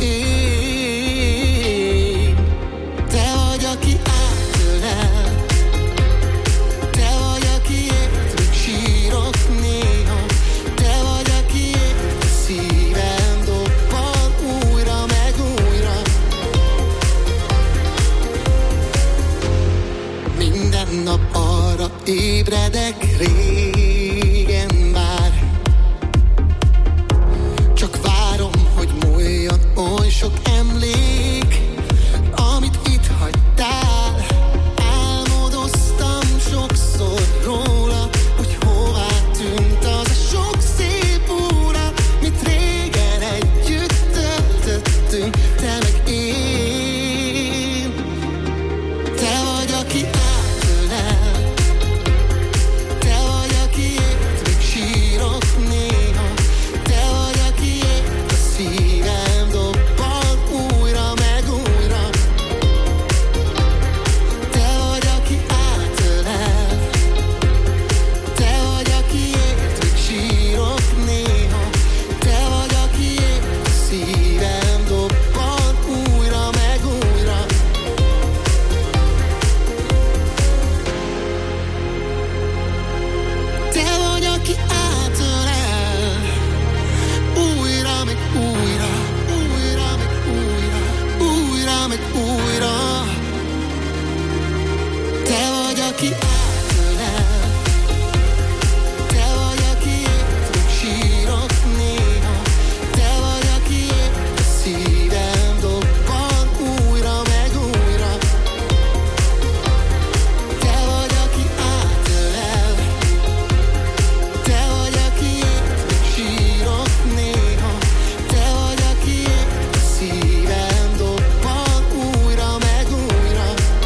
S20: én. Te vagy, aki átölel, te vagy, akiért még sírok néha, te vagy, akiért a szívem dobban újra meg újra. Minden nap arra ébredek, régen már csak várom, hogy múljon oly sok emlék, amit itt hagytál. Álmodoztam sokszor róla, hogy hová tűnt az a sok szép óra, mit régen együtt töltöttünk, te meg én. Te vagy, aki átölel, te vagy, akiért még sírok néha, te vagy, akiért a szívem dobban újra meg újra. Te vagy, aki átölel, te vagy, akiért még sírok néha, te vagy, akiért a szívem dobban újra meg újra. Te vagy, aki átölel, újra meg újra, újra meg újra, újra meg újra. Te vagy, aki átölel, te vagy, akiért még sírok néha, te vagy, akiért a szívem dobban újra meg újra. Te vagy, aki átölel, te vagy, akiért még sírok néha, te vagy, akiért a szívem dobban újra meg újra.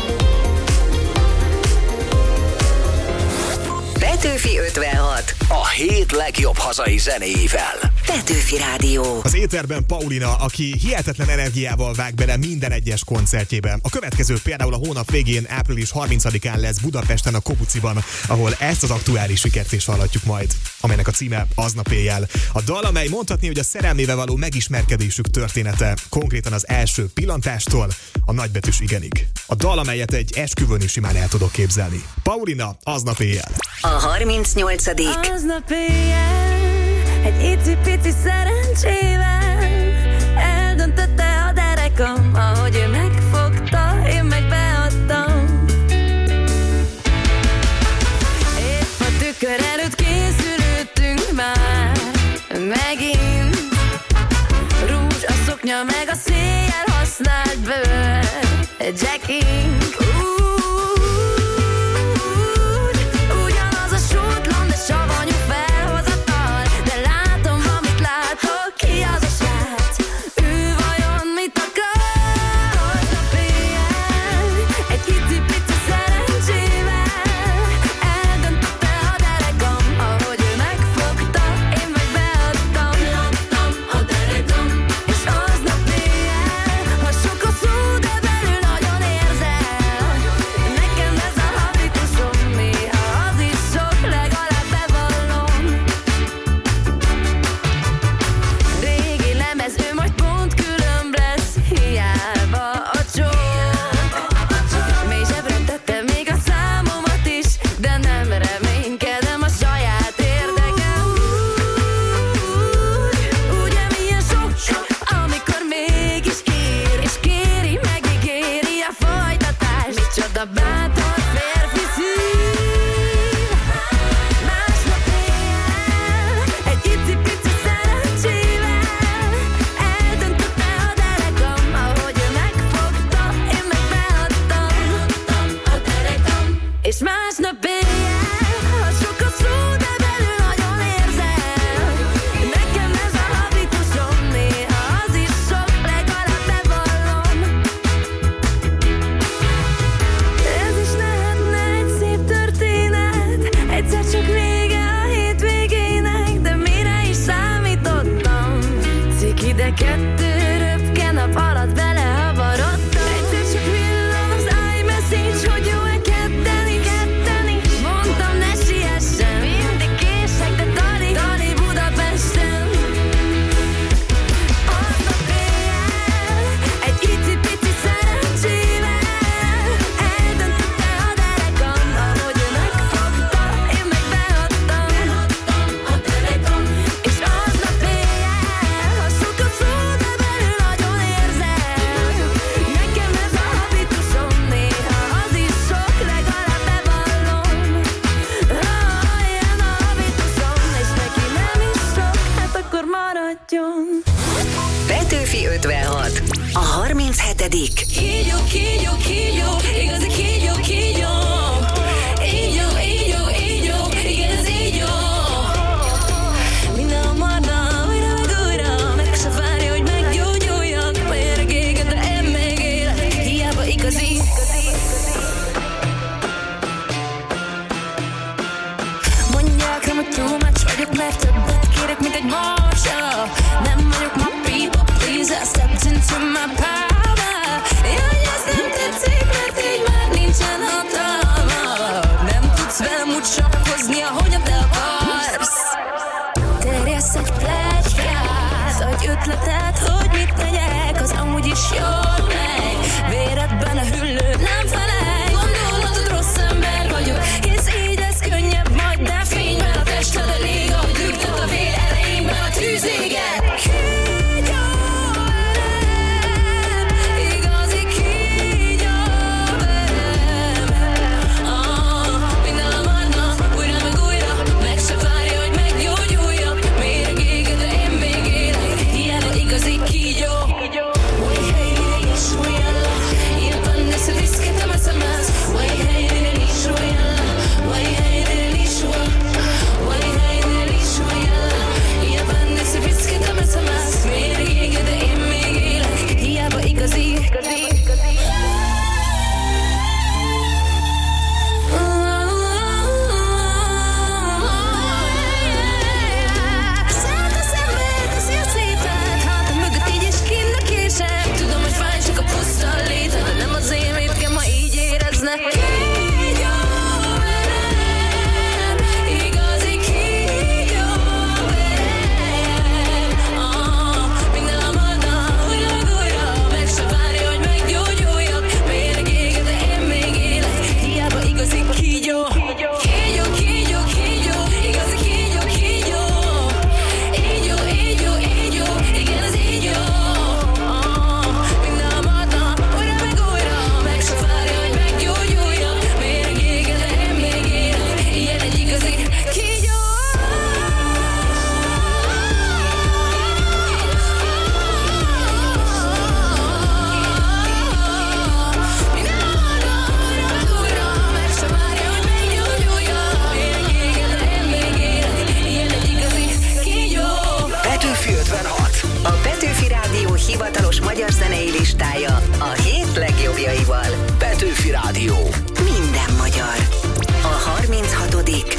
S2: Petőfi 56.
S3: A hét legjobb hazai zenéivel.
S2: Petőfi Rádió.
S4: Az éterben Paulina, aki hihetetlen energiával vág bele minden egyes koncertjébe. A következő például a hónap végén, április 30-án lesz Budapesten a Kobuciban, ahol ezt az aktuális sikert is hallhatjuk majd, amelynek a címe Aznap éjjel. A dal, amely mondhatni, hogy a szerelmével való megismerkedésük története, konkrétan az első pillantástól a nagybetűs igenig. A dal, amelyet egy esküvőn is simán el tudok képzelni. Paulina, Aznap éjjel.
S2: A 38.
S5: Aznap éjjel, egy icipici szerencsével eldöntötte a derekam, ahogy ő megfogta, én meg beadtam. Épp a tükör előtt készülődtünk már megint. Rúzs a szoknya meg a széjjel használt bőr, Jacking. Ugyanaz a sútlan, de savanyú felhozatal, de látom, amit látok, ki az a srác? Ő vajon mit akar? Aznap éjjel, egy icipici szerencsével eldöntötte a derekam, ahogy ő megfogta, én meg beadtam. Beadtam a derekam, és aznap éjjel, ha sok a szó, de belül nagyon érzel.
S2: 56. A 37.
S5: Kígyó, kígyó, kígyó, igazi kígyó, kígyó. Így jó, így jó, így jó, igen, ez így jó. Minden marna, újra meg újra, meg se várja, hogy meggyógyuljak. Melyek éget, de én még élek, hiába igazi. Mondják rám, hogy too much vagyok, mert többet kérek, mint egy morsa. Nem vagyok ma people pleaser, stepped into my power. Jaj, ez nem tetszik, mert így már nincsen hatalma. Nem tudsz velem úgy sakkozni, ahogyan te akarsz. Terjessz egy pletykát, adj ötletet, hogy mit tegyek, az amúgy is jól megy. Véredben a hüllő nem felej. Gondolhatod, rossz ember vagyok, hisz így lesz könnyebb majd, de fényben a tested elég, ahogy rügtet a vér erejémben a tűz éget. Kígyó velem, igazi kígyó velem. Minden a marna, újra meg újra, meg se várja, hogy meggyógyuljak. Méreg éget, de én még élek, hiába igazi kígyó. Way hey, nincs olyan, ilban nesz a viszketem a szemez. Way hey, nincs olyan, way hey, nincs olyan, way hey, nincs olyan, ilban nesz a viszketem a szemez. Méreg éget, de én még élek, hiába igazi. Szállt a szembe, teszi a szépet, hátam mögött így is kinn a késem. Tudom, hogy fáj csak a puszta léte, de nem az én vétkem, ma így éreznek. Kígyó velem, igazi kígyó velem. Minden a marna, újra meg újra, meg se várja, hogy meggyógyuljak. Méreg éget, de én még élek, hiába igazi kígyó. Kígyó, kígyó, kígyó, igazi kígyó, kígyó. Így jó, így jó, így jó, igen, ez így jó. Minden a marna, újra meg újra, meg se várja, hogy meggyógyuljak. Méreg éget, de én még élek, ilyen egy igazi kígyó. Minden a marna, újra meg újra, meg se várja, hogy meggyógyuljak. Méreg éget, de én még élek, ilyen egy igazi kígyó.
S2: Petőfi 56. A Petőfi Rádió hivatalos magyar zenei listája a hét legjobbjaival.
S3: Petőfi Rádió.
S2: Minden magyar. A 36.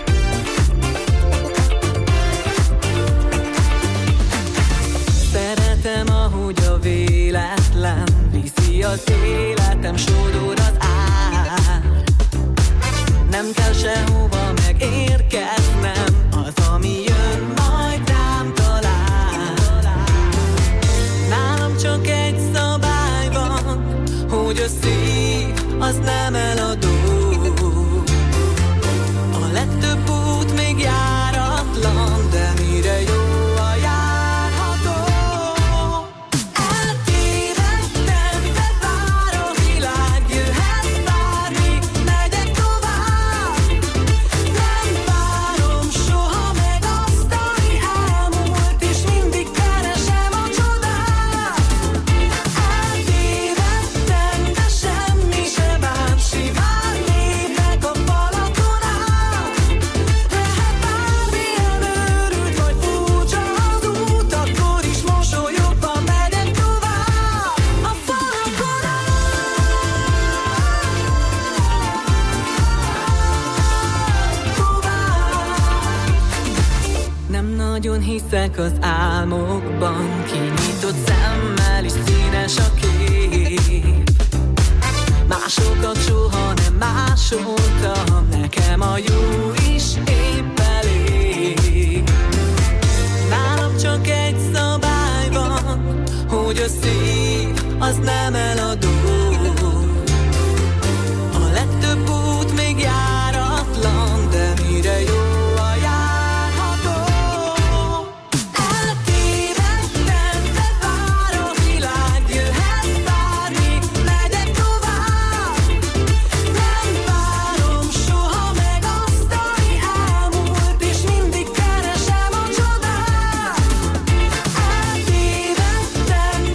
S10: Szeretem, ahogy a véletlen viszi az életem, sodor az ár. Nem kell sehova megérkeznem, az, ami jön, majd rám talál. Nálam csak egy szabály van, hogy a szív az nem eladó. A legtöbb út még járatlan, de mire jó a járható. Eltévedtem, de vár a világ, jöhet bármi, megyek tovább. Nem várom soha meg azt, ami elmúlt, és mindig keresem a csodát. Eltévedtem, de semmi se bánt, simán lépek a falakon át. Lehet bármilyen őrült vagy furcsa az út, akkor is mosolyogva megyek tovább a falakon át. Nem nagyon hiszek az álmokban, kinyitott szemmel is színes a kép. Másokat soha nem másoltam, nekem a jó is épp elég. Nálam csak egy szabály van, hogy a szív az nem eladó. A legtöbb út még járatlan, de mire jó a járható. Eltévedtem, de vár a világ, jöhet bármi, megyek tovább. Nem várom soha meg azt, ami elmúlt, és mindig keresem a csodát. Eltévedtem,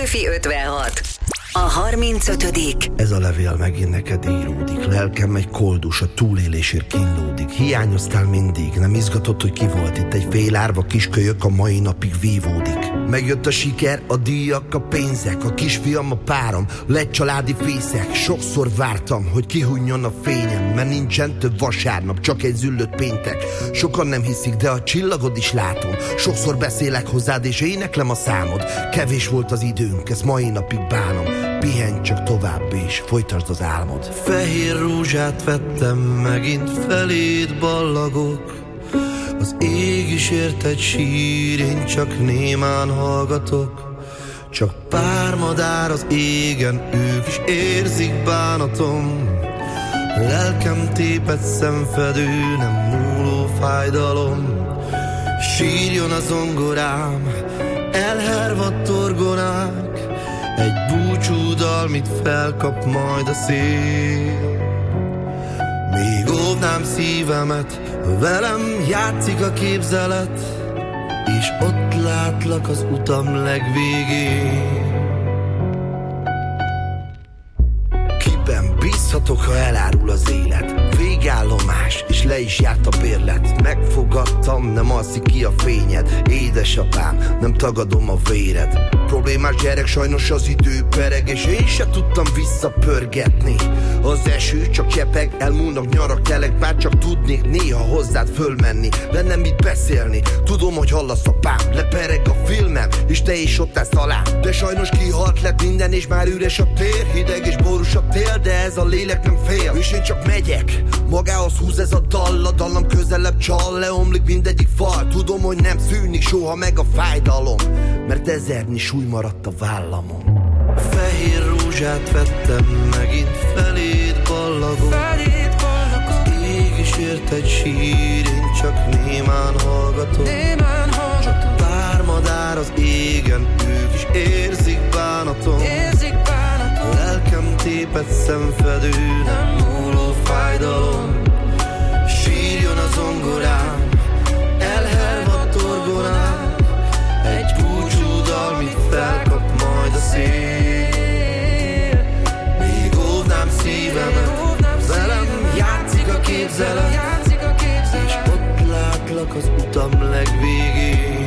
S2: Petőfi 56. A 35.
S8: Ez a levél megint neked íródik. Lelkem egy koldus, a túlélésért kínlódik. Hiányoztál mindig, nem izgatott, hogy ki volt itt. Egy fél árva kiskölyök a mai napig vívódik. Megjött a siker, a díjak, a pénzek. A kisfiam, a párom, lett családi fészek. Sokszor vártam, hogy kihújjon a fényem, mert nincsen több vasárnap, csak egy züllött péntek. Sokan nem hiszik, de a csillagod is látom. Sokszor beszélek hozzád és éneklem a számod. Kevés volt az időnk, ezt mai napig bánom. Pihenj csak tovább és folytasd az álmod. Fehér rózsát vettem, megint feléd ballagok. Az ég is érted sír, én csak némán hallgatok. Csak pár madár az égen, ők is érzik bánatom. Lelkem tépett szemfedő, nem múló fájdalom. Sírjon a zongorám, elhervadt orgonák. Egy búcsúdal, mit felkap majd a szél. Még óvnám szívemet, velem játszik a képzelet, és ott látlak az utam legvégén. Kiben bízhatok, ha elárul az élet? Végállomás, és le is járt a bérlet. Megfogadtam, nem alszik ki a fényed. Édesapám, nem tagadom a véred. Problémás gyerek, sajnos az idő pereg, és én se tudtam visszapörgetni. Az eső csak csepeg, elmúlnak nyarak, telek, bár csak tudnék néha hozzád fölmenni. Lenne mit beszélni, tudom, hogy hallasz apám. Lepereg a filmem, és te is ott állsz alá. De sajnos kihalt lett minden, és már üres a tér. Hideg és borús a tél, de ez a lélek nem fél. És én csak megyek, magához húz ez a dal. A dallam közelebb csal, leomlik mindegyik fal. Tudom, hogy nem szűnik soha meg a fájdalom, mert ezernyi súly maradt a vállamon. Fehér rózsát vettem, megint feléd ballagok. Az ég is érted sír, én csak némán hallgatom. Csak pár madár az égen, ők is érzik bánatom. Lelkem tépett szemfedő, nem múló fájdalom. Sírjon a zongorám, elhervadt orgonám. Egy búcsúdal, mit felkap majd a szél. Még óvnám szívemet, velem játszik a képzelet, és ott látlak az utam legvégén.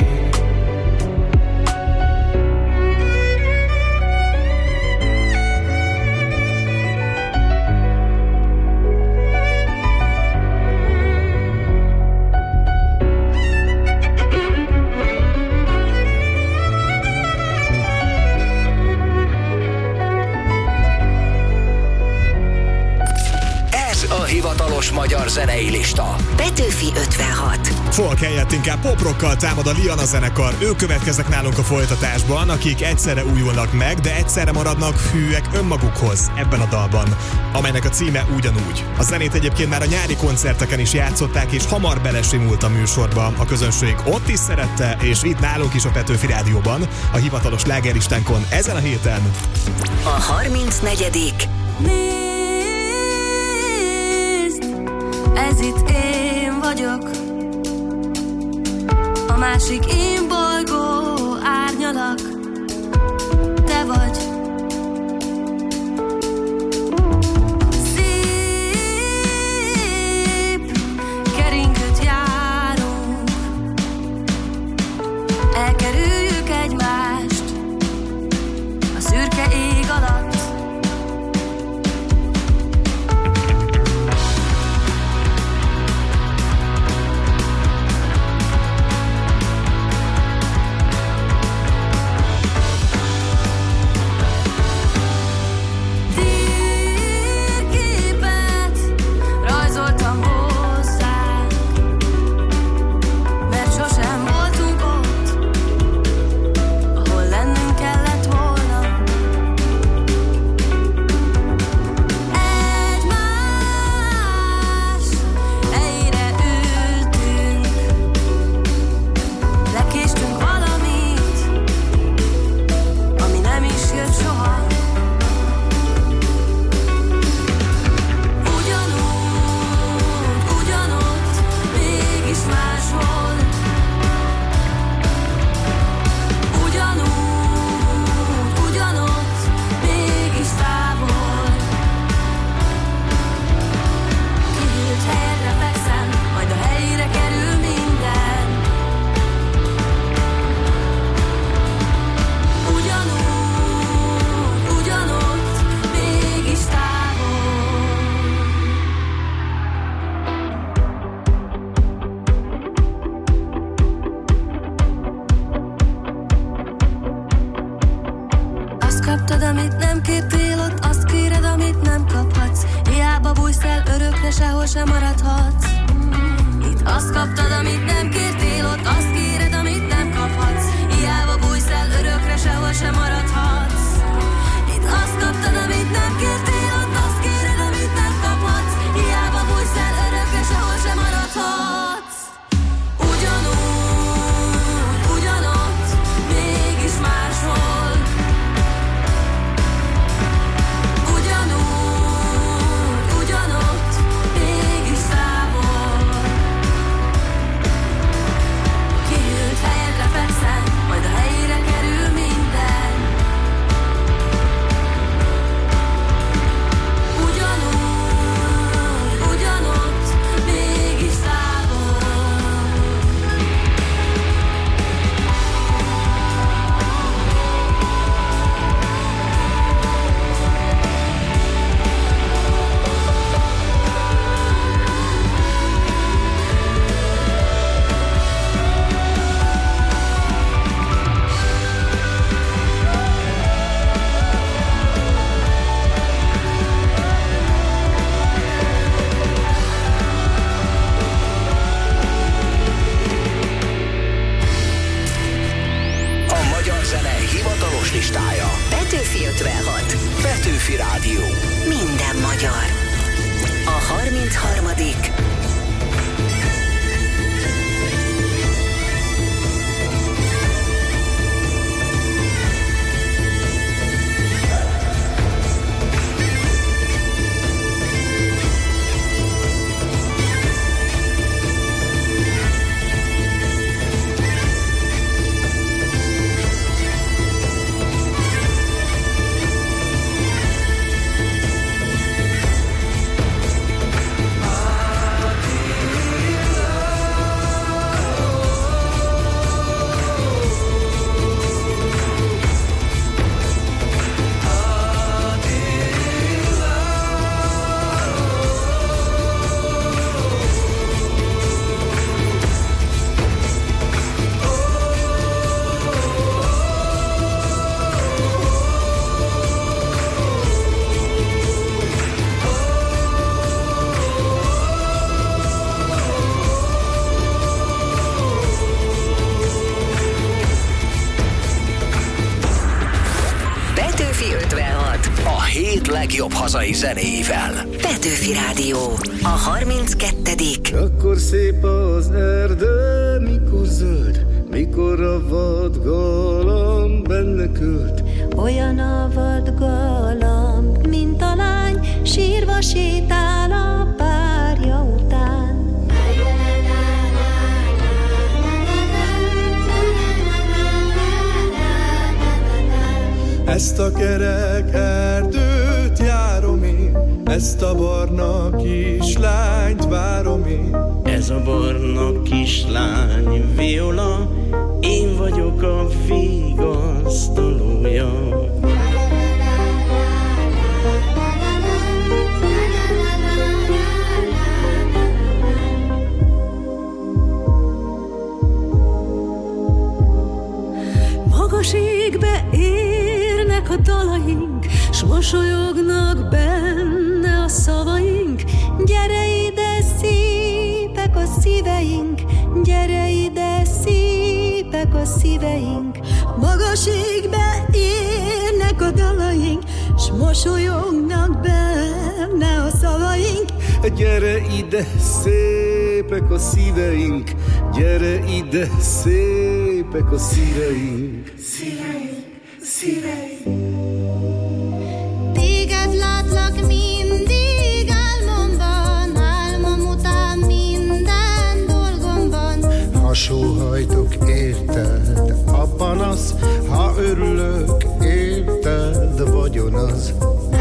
S3: Hivatalos magyar zenei lista.
S2: Petőfi 56.
S4: Folk helyett inkább poprockkal támad a Liana zenekar. Ők következnek nálunk a folytatásban, akik egyszerre újulnak meg, de egyszerre maradnak hűek önmagukhoz ebben a dalban, amelynek a címe Ugyanúgy. A zenét egyébként már a nyári koncerteken is játszották, és hamar belesimult a műsorba. A közönség ott is szerette, és itt nálunk is a Petőfi Rádióban, a hivatalos slágerlistánkon ezen a héten.
S2: A 34.
S5: Ez itt én vagyok, a másik én bolygó árnyalak, te vagy. Szép keringőt járunk, elkerüljük egymást a szürke ég alatt. Azt kaptad, amit nem kértél, ott azt kéred, amit nem kaphatsz. Hiába bújsz el, örökre sehol sem maradhatsz. Itt azt kaptad, amit nem kértél, ott azt kéred, amit nem kaphatsz. Hiába bújsz el, örökre sehol sem maradhatsz. Itt azt kaptad, amit nem kértél, ott azt kéred, amit nem kaphatsz. Hiába bújsz el, örökre sehol sem maradhatsz. Ugyanúgy, ugyanott, mégis máshol. Ugyanúgy, ugyanott, mégis távol. Kihűlt helyedre fekszel, majd a helyére kerül minden. Ugyanúgy, ugyanott, mégis távol.
S3: A magyar zene hivatalos listája.
S2: Petőfi 56.
S3: Petőfi Rádió.
S2: Minden magyar. A 33. Petőfi 56.
S3: A 7 legjobb hazai zenéivel.
S2: Petőfi Rádió. A 32.
S8: Akkor szép az erdő, mikor zöld, mikor a vadgalamb benne költ.
S5: Olyan a vadgalamb, mint a lány, sírva sétál a párja után.
S21: Ezt a kerek erdőt járom én, ezt a barna kislányt várom én.
S22: Ez a barna kislány Viola, én vagyok a vigasztalója.
S5: Magas égbe érnek a dalaink, s mosolyognak benne a szavaink. Gyere ide, szépek a szíveink, gyere ide, szépek a szíveink. Magas égbe érnek a dalaink, s mosolyognak benne a szavaink.
S8: Gyere ide, szépek a szíveink, gyere ide, szépek a szíveink.
S20: Szíveink, szíveink. Téged látlak mindig álmomban, álmom után minden dolgomban.
S8: Ha sóhajtok érted, a panasz, ha örülök érted, vagyon az.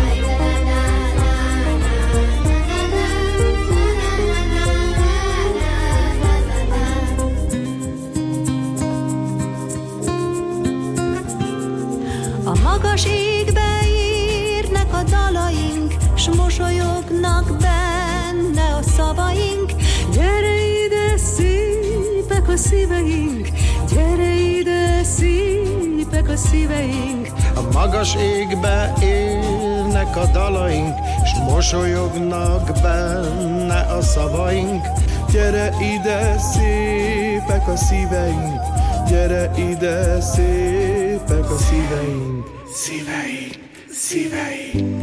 S5: A magas égbe érnek a dalaink, s mosolyognak benne a szavaink. Gyere ide, szépek a szíveink, gyere ide, szépek
S9: szépek a szíveink.
S22: A magas égbe élnek a dalaink, s mosolyognak benne a szavaink.
S21: Gyere ide, szépek a szíveink, gyere ide, szépek a szíveink.
S22: Szíveink, szíveink.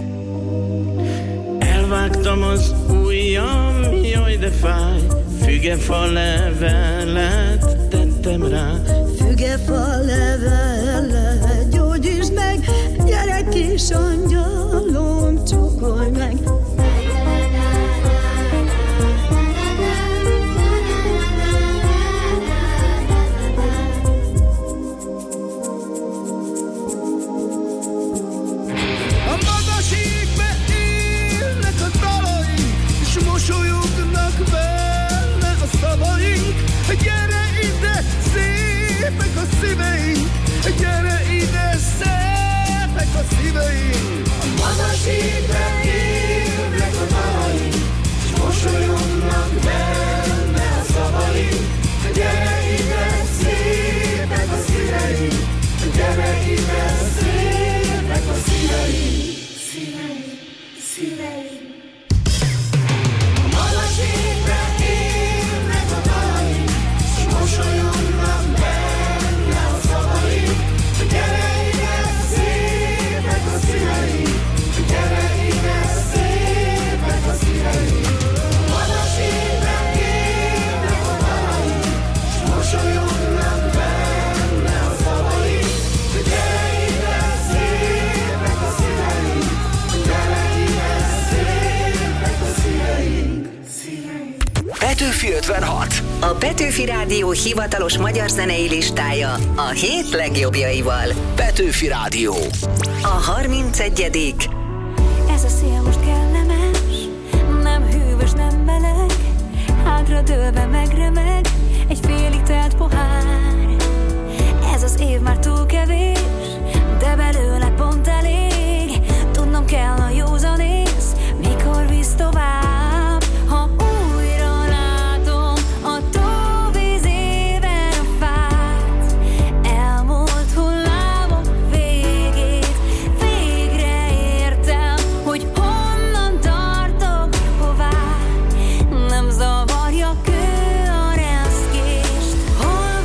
S22: Elvágtam az ujjam, jaj de fáj, fügefa levelet tettem rá.
S9: Fügefa levelet, gyógyítsd meg, gyere kis angyalom, csókolj meg.
S21: Mosolyognak benne a szavaink. Gyere ide, szépek a szíveink, gyere ide, szépek a szíveink. A magas égben élnek a dalaink, s mosolyognak benne a szavaink. Gyere ide, szépek a szíveink, gyere ide, szépek a szíveink. Szíveink, szíveink. Mosolyognak benne a szavaink. Gyere ide, szépek a szíveink, gyere ide, szépek a szíveink. Magas égben élnek a dalaink, s mosolyognak benne a szavaink. Gyere ide, szépek a szíveink, gyere ide, szépek a szíveink.
S2: Petőfi 56. A Petőfi Rádió hivatalos magyar zenei listája a hét legjobbjaival.
S3: Petőfi Rádió.
S2: A 31.
S5: Ez a szél most kellemes, nem hűvös, nem meleg, hátra dőlve megremeg egy félig telt pohár. Ez az év már túl kevés, de belőle pont elég. Tudnom kell a józanész, mikor visz tovább. Ha újra látom a tóvízében a fát, elmúlt hullámok végét, végre értem, hogy honnan tartok, hová. Nem zavarja kő a reszkést. Hol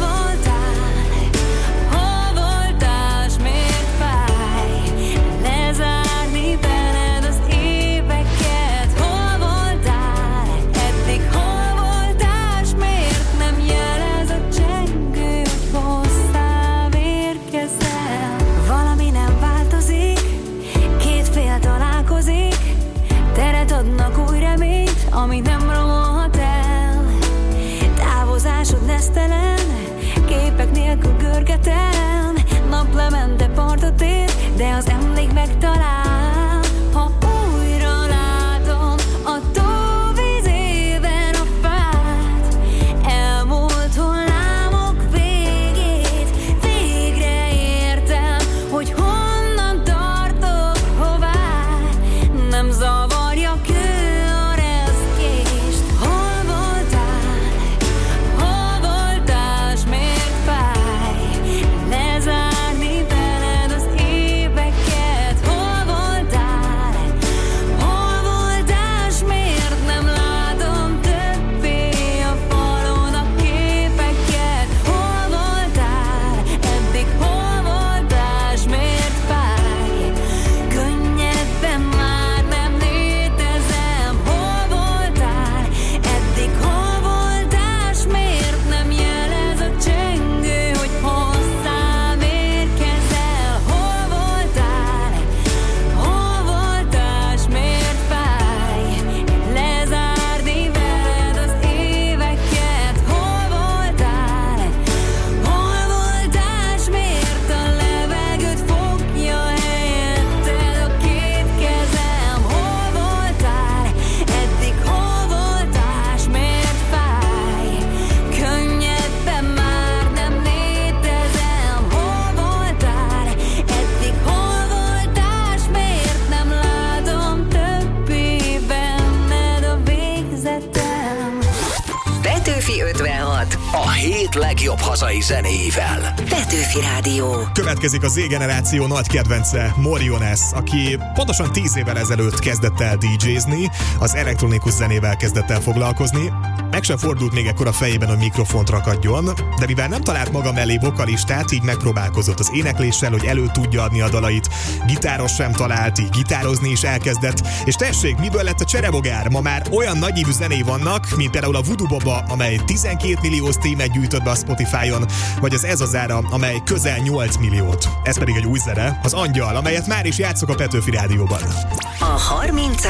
S5: voltál, s miért fáj lezárni veled az éveket? Hol voltál eddig, hol voltál, s miért nem jelez a csengő, hogy hozzád érkezel? Valami nem változik, két fél találkozik, teret adnak új reményt, ami nem romolhat el. Távozásod nesztelen, képek nélkül görgetem, naplemente partot ér, de az emlék megtalál. Ha újra látom a tóvízében a fát, elmúlt hullámok végét, végre értem, hogy honnan tartok, hová. Nem zavarja kő a reszkést. Hol voltál, s miért fáj lezárni veled az éveket? Hol voltál, s miért nem látom többé a falon a képeket? Hol voltál eddig, hol voltál, s miért fáj? Könnyebben már nem létezem. Hol voltál eddig, hol voltál, s miért nem jelez a csengő, hogy hozzám érkezel? Hol voltál, s miért fáj lezárni veled az éveket? Hol voltál, s miért a levegőt fogja helyetted a két kezem? Hol voltál eddig, hol voltál, s miért fáj? Könnyebben már nem létezem. Hol voltál eddig, hol voltál, s miért nem látom többé benned a végzetem?
S2: Petőfi 56.
S3: A hét legjobb hazai zenéivel.
S2: Petőfi Rádió.
S4: Következik a Z-generáció nagy kedvence, Moriones, aki pontosan 10 évvel ezelőtt kezdett el DJ-zni, az elektronikus zenével kezdett el foglalkozni. Meg sem fordult még ekkor a fejében, hogy mikrofont rakadjon, de mivel nem talált maga mellé vokalistát, így megpróbálkozott az énekléssel, hogy elő tudja adni a dalait. Gitáros sem talált, így gitározni is elkezdett, és tessék, miből lett a cserebogár? Ma már olyan nagyívű zenéi vannak, mint például a Voodoo Baba, amely 12 millió streamet gyűjtött be a Spotify-on, vagy az Ez az ára, amely közel 8 milliót. Ez pedig egy új zene, az Angyal, amelyet már is játszok a Petőfi Rádióban.
S2: A 30.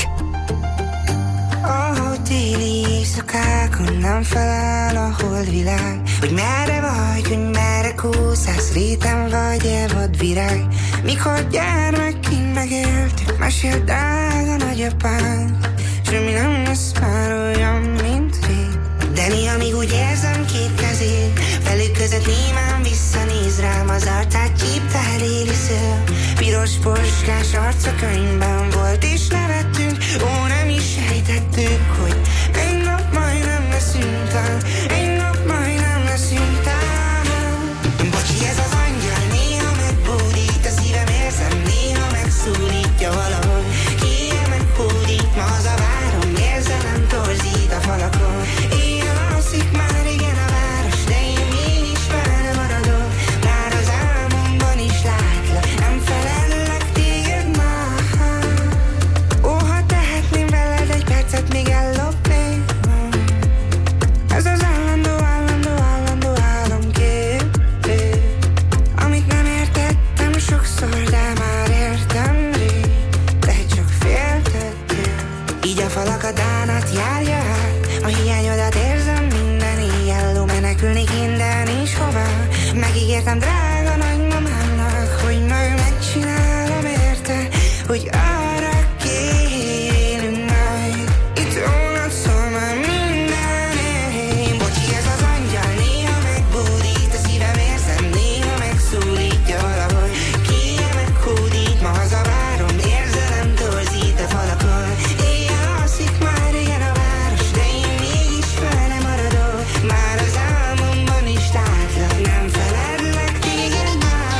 S6: Téli éjszakákon nem feláll a holdvilág, hogy merre vagy, hogy merre kúszálsz, réten vagy-e vadvirág. Mikor gyermekként megéltük, mesélt el a nagyapánk, semmi nem lesz már olyan, mint rég. De néha még úgy érzem két kezét, velük között némán visszanéz rám, az arcát csípte eléli szél. Piros poskás arca könyvben volt, és nevettünk, ó, nem is sejtettük, hogy egy nap majd nem leszünk tán, egy nap majd nem leszünk tán. Bocsi, ez az angyal néha megbódít, a szívem érzem, néha megszólítja valahogy. Kéje meghódít, ma az a várom, érzelem torzít a falakon. Éjjel alszik már igen a város, de én mégis fel nem maradok. Már az álmomban is látlak, nem felellek téged már. Ó, ha tehetném veled egy percet, még ellopnék. Ez az állandó álomkép, amit nem értettem sokszor, de már értem rég. De csak féltettél, így a falakat ánat járja át. A hiányodat érzem minden éjjel, menekülnék innen is hová. Megígértem drága nagymamámnak, hogy majd megcsinálom érte, hogy arra kérünk majd. Itt rólad szól már minden én. Bocsi, ez az angyal néha megbódít, a szívem érzem, néha megszólítja valahogy. Kéje meghódít, ma hazavárom, érzelem torzít a falakon. Éjjel alszik már igen a város, de én mégis fel nem maradok. Már az álmomban is látlak, nem feledlek téged már.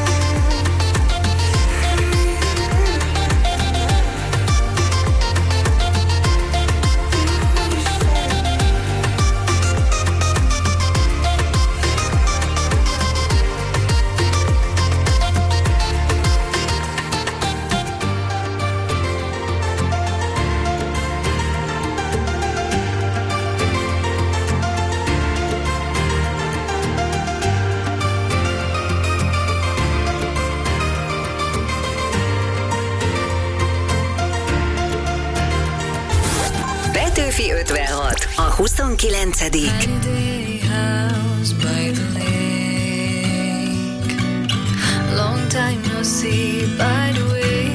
S2: Petőfi 56, a 29.
S7: House by the lake. Long time no see, by the way.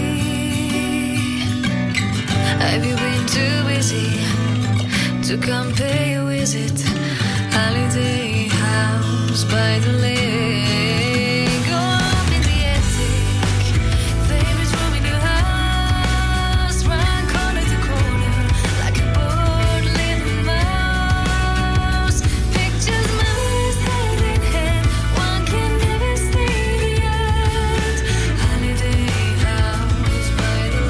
S7: Have you been too busy to come pay a visit? Holiday house by the lake. Go up in the attic, favorite room in your house, run corner to corner like a bored little mouse. Pictures, memories, head in head, one can never stay the end. Holiday house by the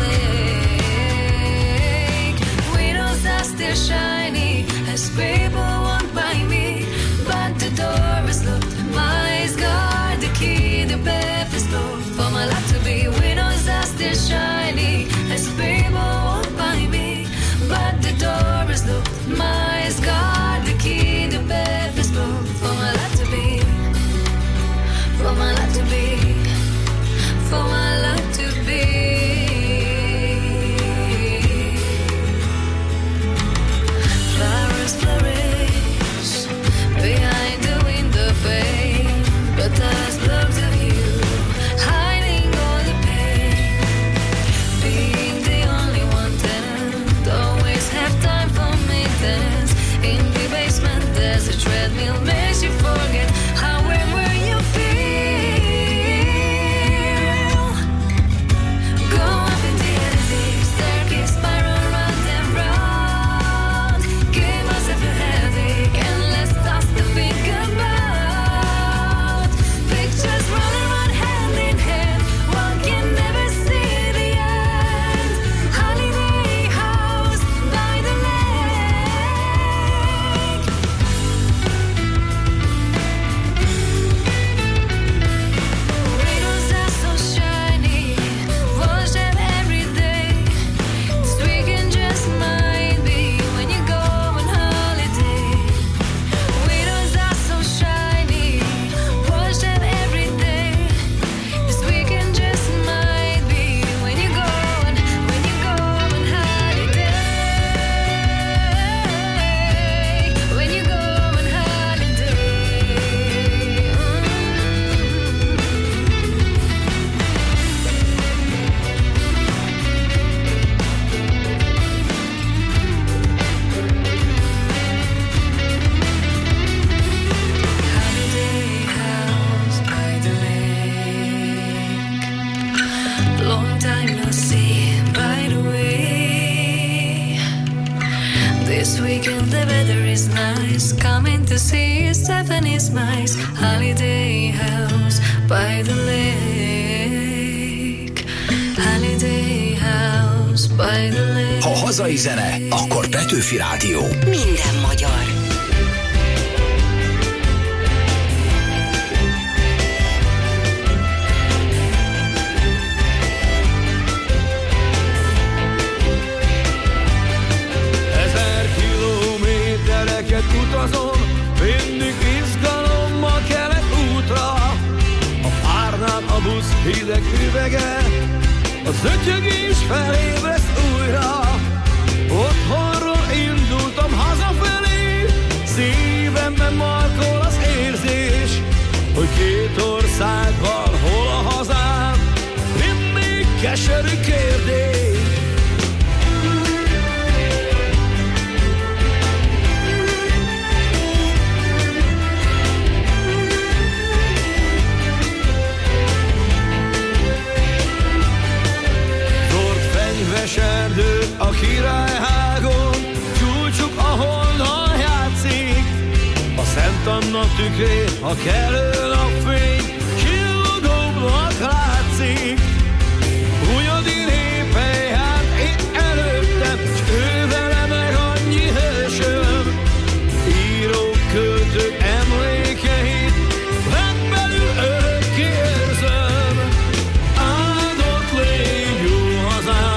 S7: lake. Windows are still shiny as people walk by me, but the door is locked. My long time no see. By the way, this weekend the weather is nice. Coming to see Stephanie's Mice holiday house by the lake. Holiday house by the lake.
S3: Ha hazai zene, akkor Petőfi Rádió.
S2: Minden magyar.
S21: Utazom, mindig izgalommal kelek útra. A párnám, a busz hideg üvege, az ötyögés felébreszt újra. Otthonról indultam hazafelé, szívemben markol az érzés, hogy két ország van, hol a hazám, mindig keserű kérdés. Erdő a királyhágon, csúcsuk, ahol nal játszik. A Szent Anna tükrén a kelő napfény csillogóbbnak látszik. Hunyadi népen járt itt előttem, s ő vele meg annyi hősöm. Írók, költők emlékeit vett belül örökké érzem. Áldott légy jó hazám,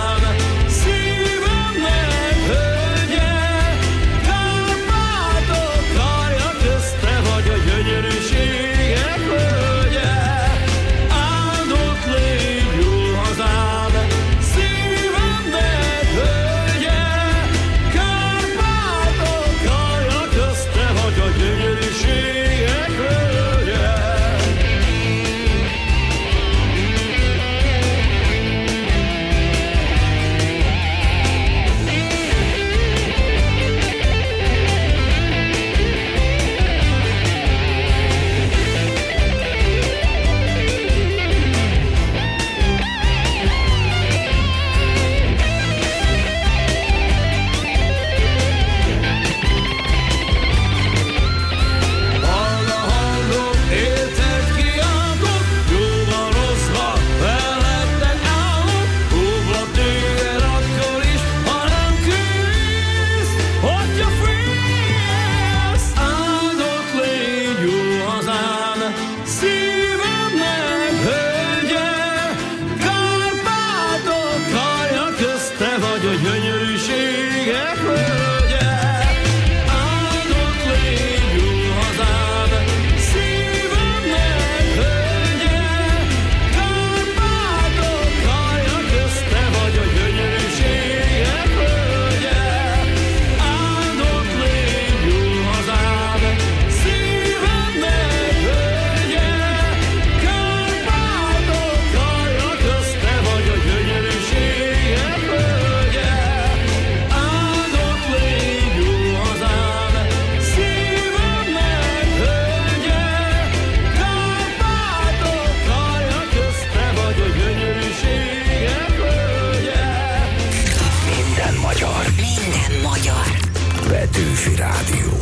S3: Petőfi Rádió.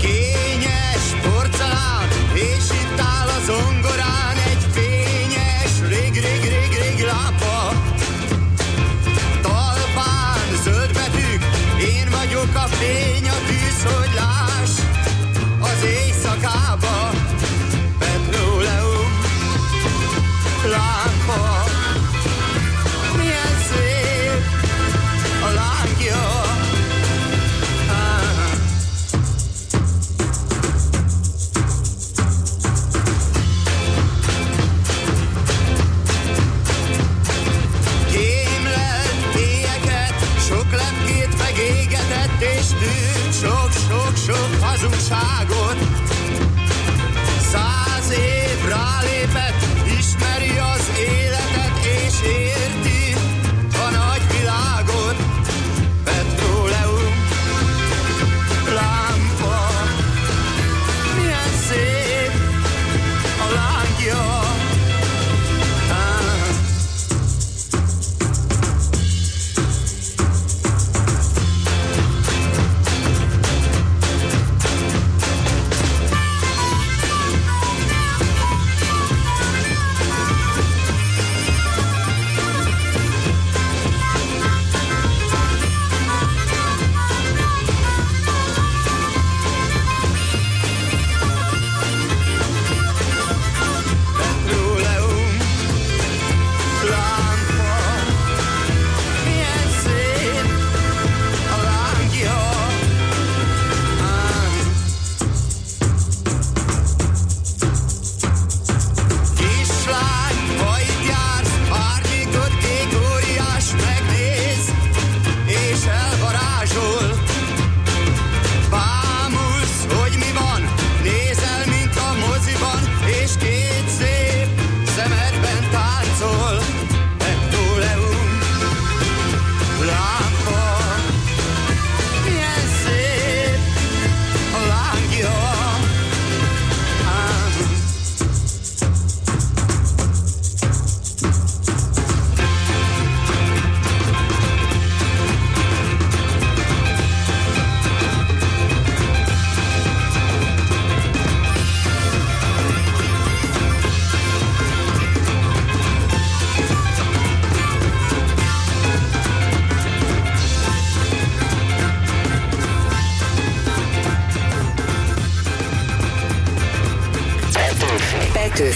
S12: Kényes porcelán, és itt áll a zongorán egy fényes, rég lápa. Talpán zöld betűk, én vagyok a fény, a tűz, hogy láss az éjszakába. Petróleum, lámpa, milyen szép a lángja. És tűnt sok hazugságot. 100 év rálépett, ismeri az életet, és érti a nagy világot. Petróleum, lámpa, milyen szép a lángja.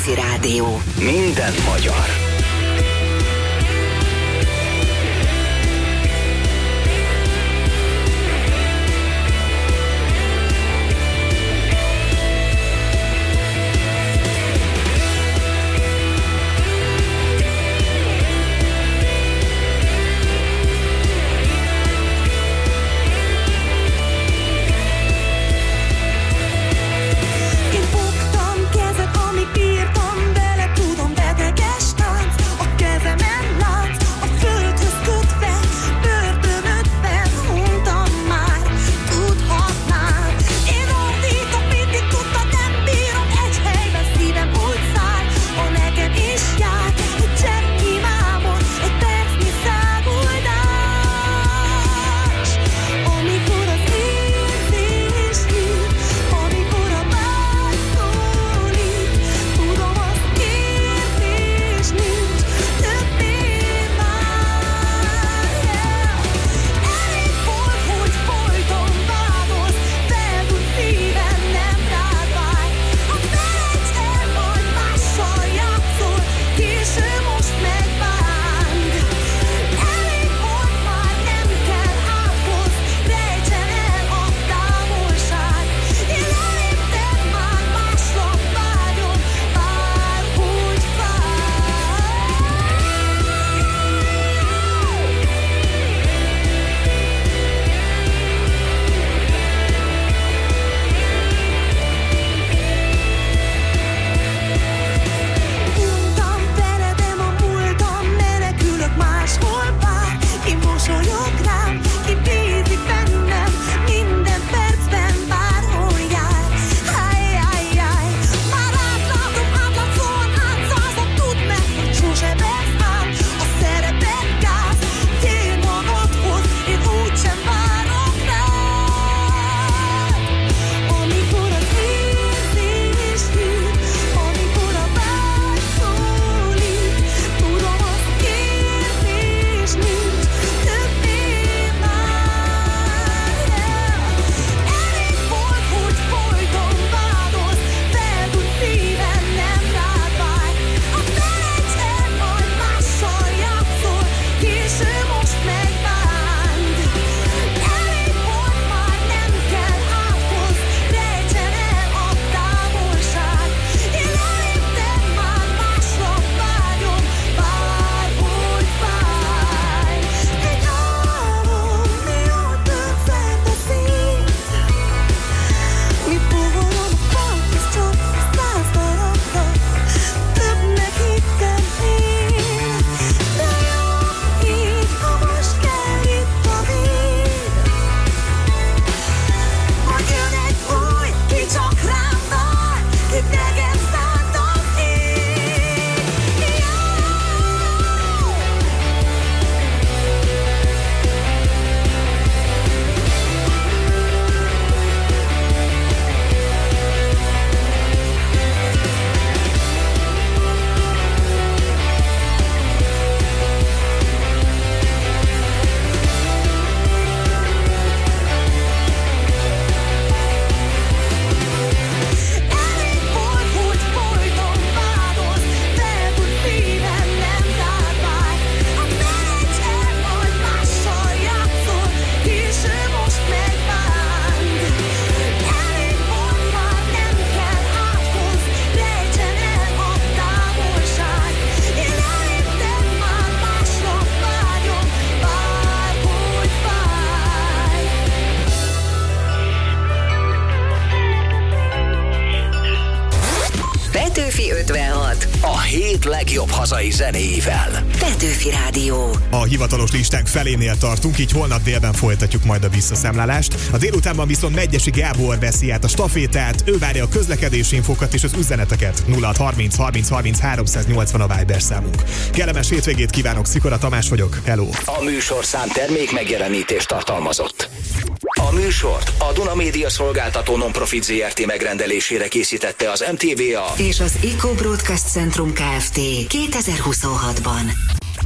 S2: Petőfi Rádió.
S3: Minden magyar.
S2: Petőfi 56.
S3: A hét legjobb hazai zenéivel.
S2: Petőfi Rádió.
S4: A hivatalos listánk felénél tartunk, így holnap délben folytatjuk majd a visszaszámlálást. A délutánban viszont Megyesi Gábor veszi át a stafétát, ő várja a közlekedési infókat és az üzeneteket. 0630 30 30 380 a Viber számunk. Kellemes hétvégét kívánok, Szikora Tamás vagyok. Hello!
S3: A műsorszám termék megjelenítést tartalmazott. A műsort a Duna Média Szolgáltató Nonprofit Zrt. Megrendelésére készítette az MTVA
S2: és az Eco Broadcast Centrum Kft. 2026-ban.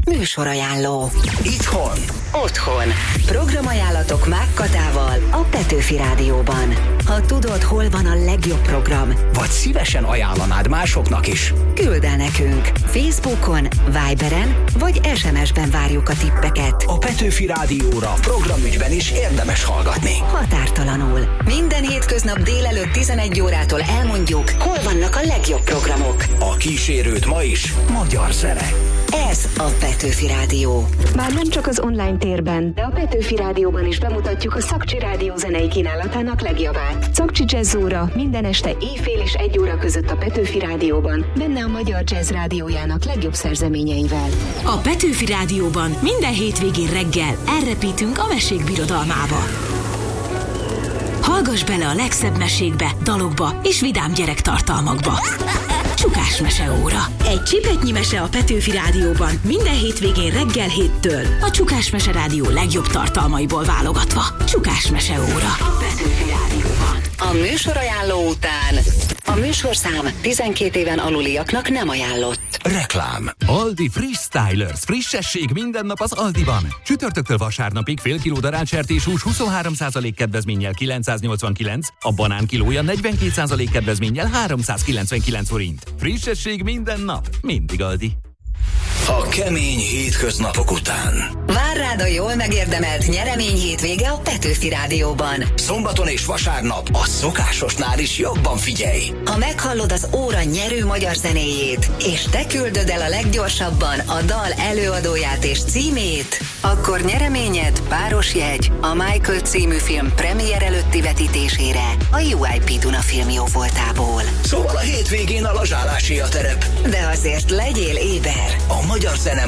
S2: Műsorajánló.
S3: Itthon.
S2: Otthon. Programajánlatok Mákkatával a Petőfi Rádióban. Ha tudod, hol van a legjobb program,
S3: Vagy szívesen ajánlanád másoknak is.
S2: küld el nekünk. Facebookon, Viberen vagy SMS-ben várjuk a tippeket.
S3: A Petőfi Rádióra programügyben is érdemes hallgatni.
S2: Határtalanul. Minden hétköznap délelőtt 11 órától elmondjuk, hol vannak a legjobb programok.
S3: A kísérőt ma is magyar zene.
S2: Ez a Petőfi Rádió.
S13: Már nem csak az online térben, de a Petőfi Rádióban is bemutatjuk a Szakcsi Rádió zenei kínálatának legjavát. Szakcsi Jazz óra minden este éjfél és 1 óra között a Petőfi Rádióban, benne a Magyar Jazz Rádiójának legjobb szerzeményeivel.
S14: A Petőfi Rádióban minden hétvégén reggel elrepítünk a mesék birodalmába. Hallgass bele a legszebb mesékbe, dalokba és vidám gyerektartalmakba. Csukás meseóra. Egy csipetnyi mese a Petőfi Rádióban minden hétvégén reggel 7-től. A Csukás Mese Rádió legjobb tartalmaiból válogatva. Csukás meseóra.
S2: A Petőfi Rádióban. A műsorajánló után a műsorszám 12 éven aluliaknak nem ajánlott.
S3: Reklám.
S23: Aldi Friss Stylers. Frissesség minden nap az Aldiban. Csütörtöktől vasárnapig fél kiló darálsertéshús 23% kedvezménnyel 989, a banán kilója 42% kedvezménnyel 399 forint. Frissesség minden nap. Mindig Aldi.
S3: A kemény hétköznapok után.
S2: Vár rád a jól megérdemelt nyeremény hétvége a Petőfi Rádióban.
S3: Szombaton és vasárnap a szokásosnál is jobban figyelj.
S2: Ha meghallod az óra nyerő magyar zenéjét, és te küldöd el a leggyorsabban a dal előadóját és címét, akkor nyereményed páros jegy a Michael című film premier előtti vetítésére a UIP Duna film jóvoltából.
S3: Szóval a hétvégén a lazsálásé a terep.
S2: De azért legyél éber.
S3: A magyar zene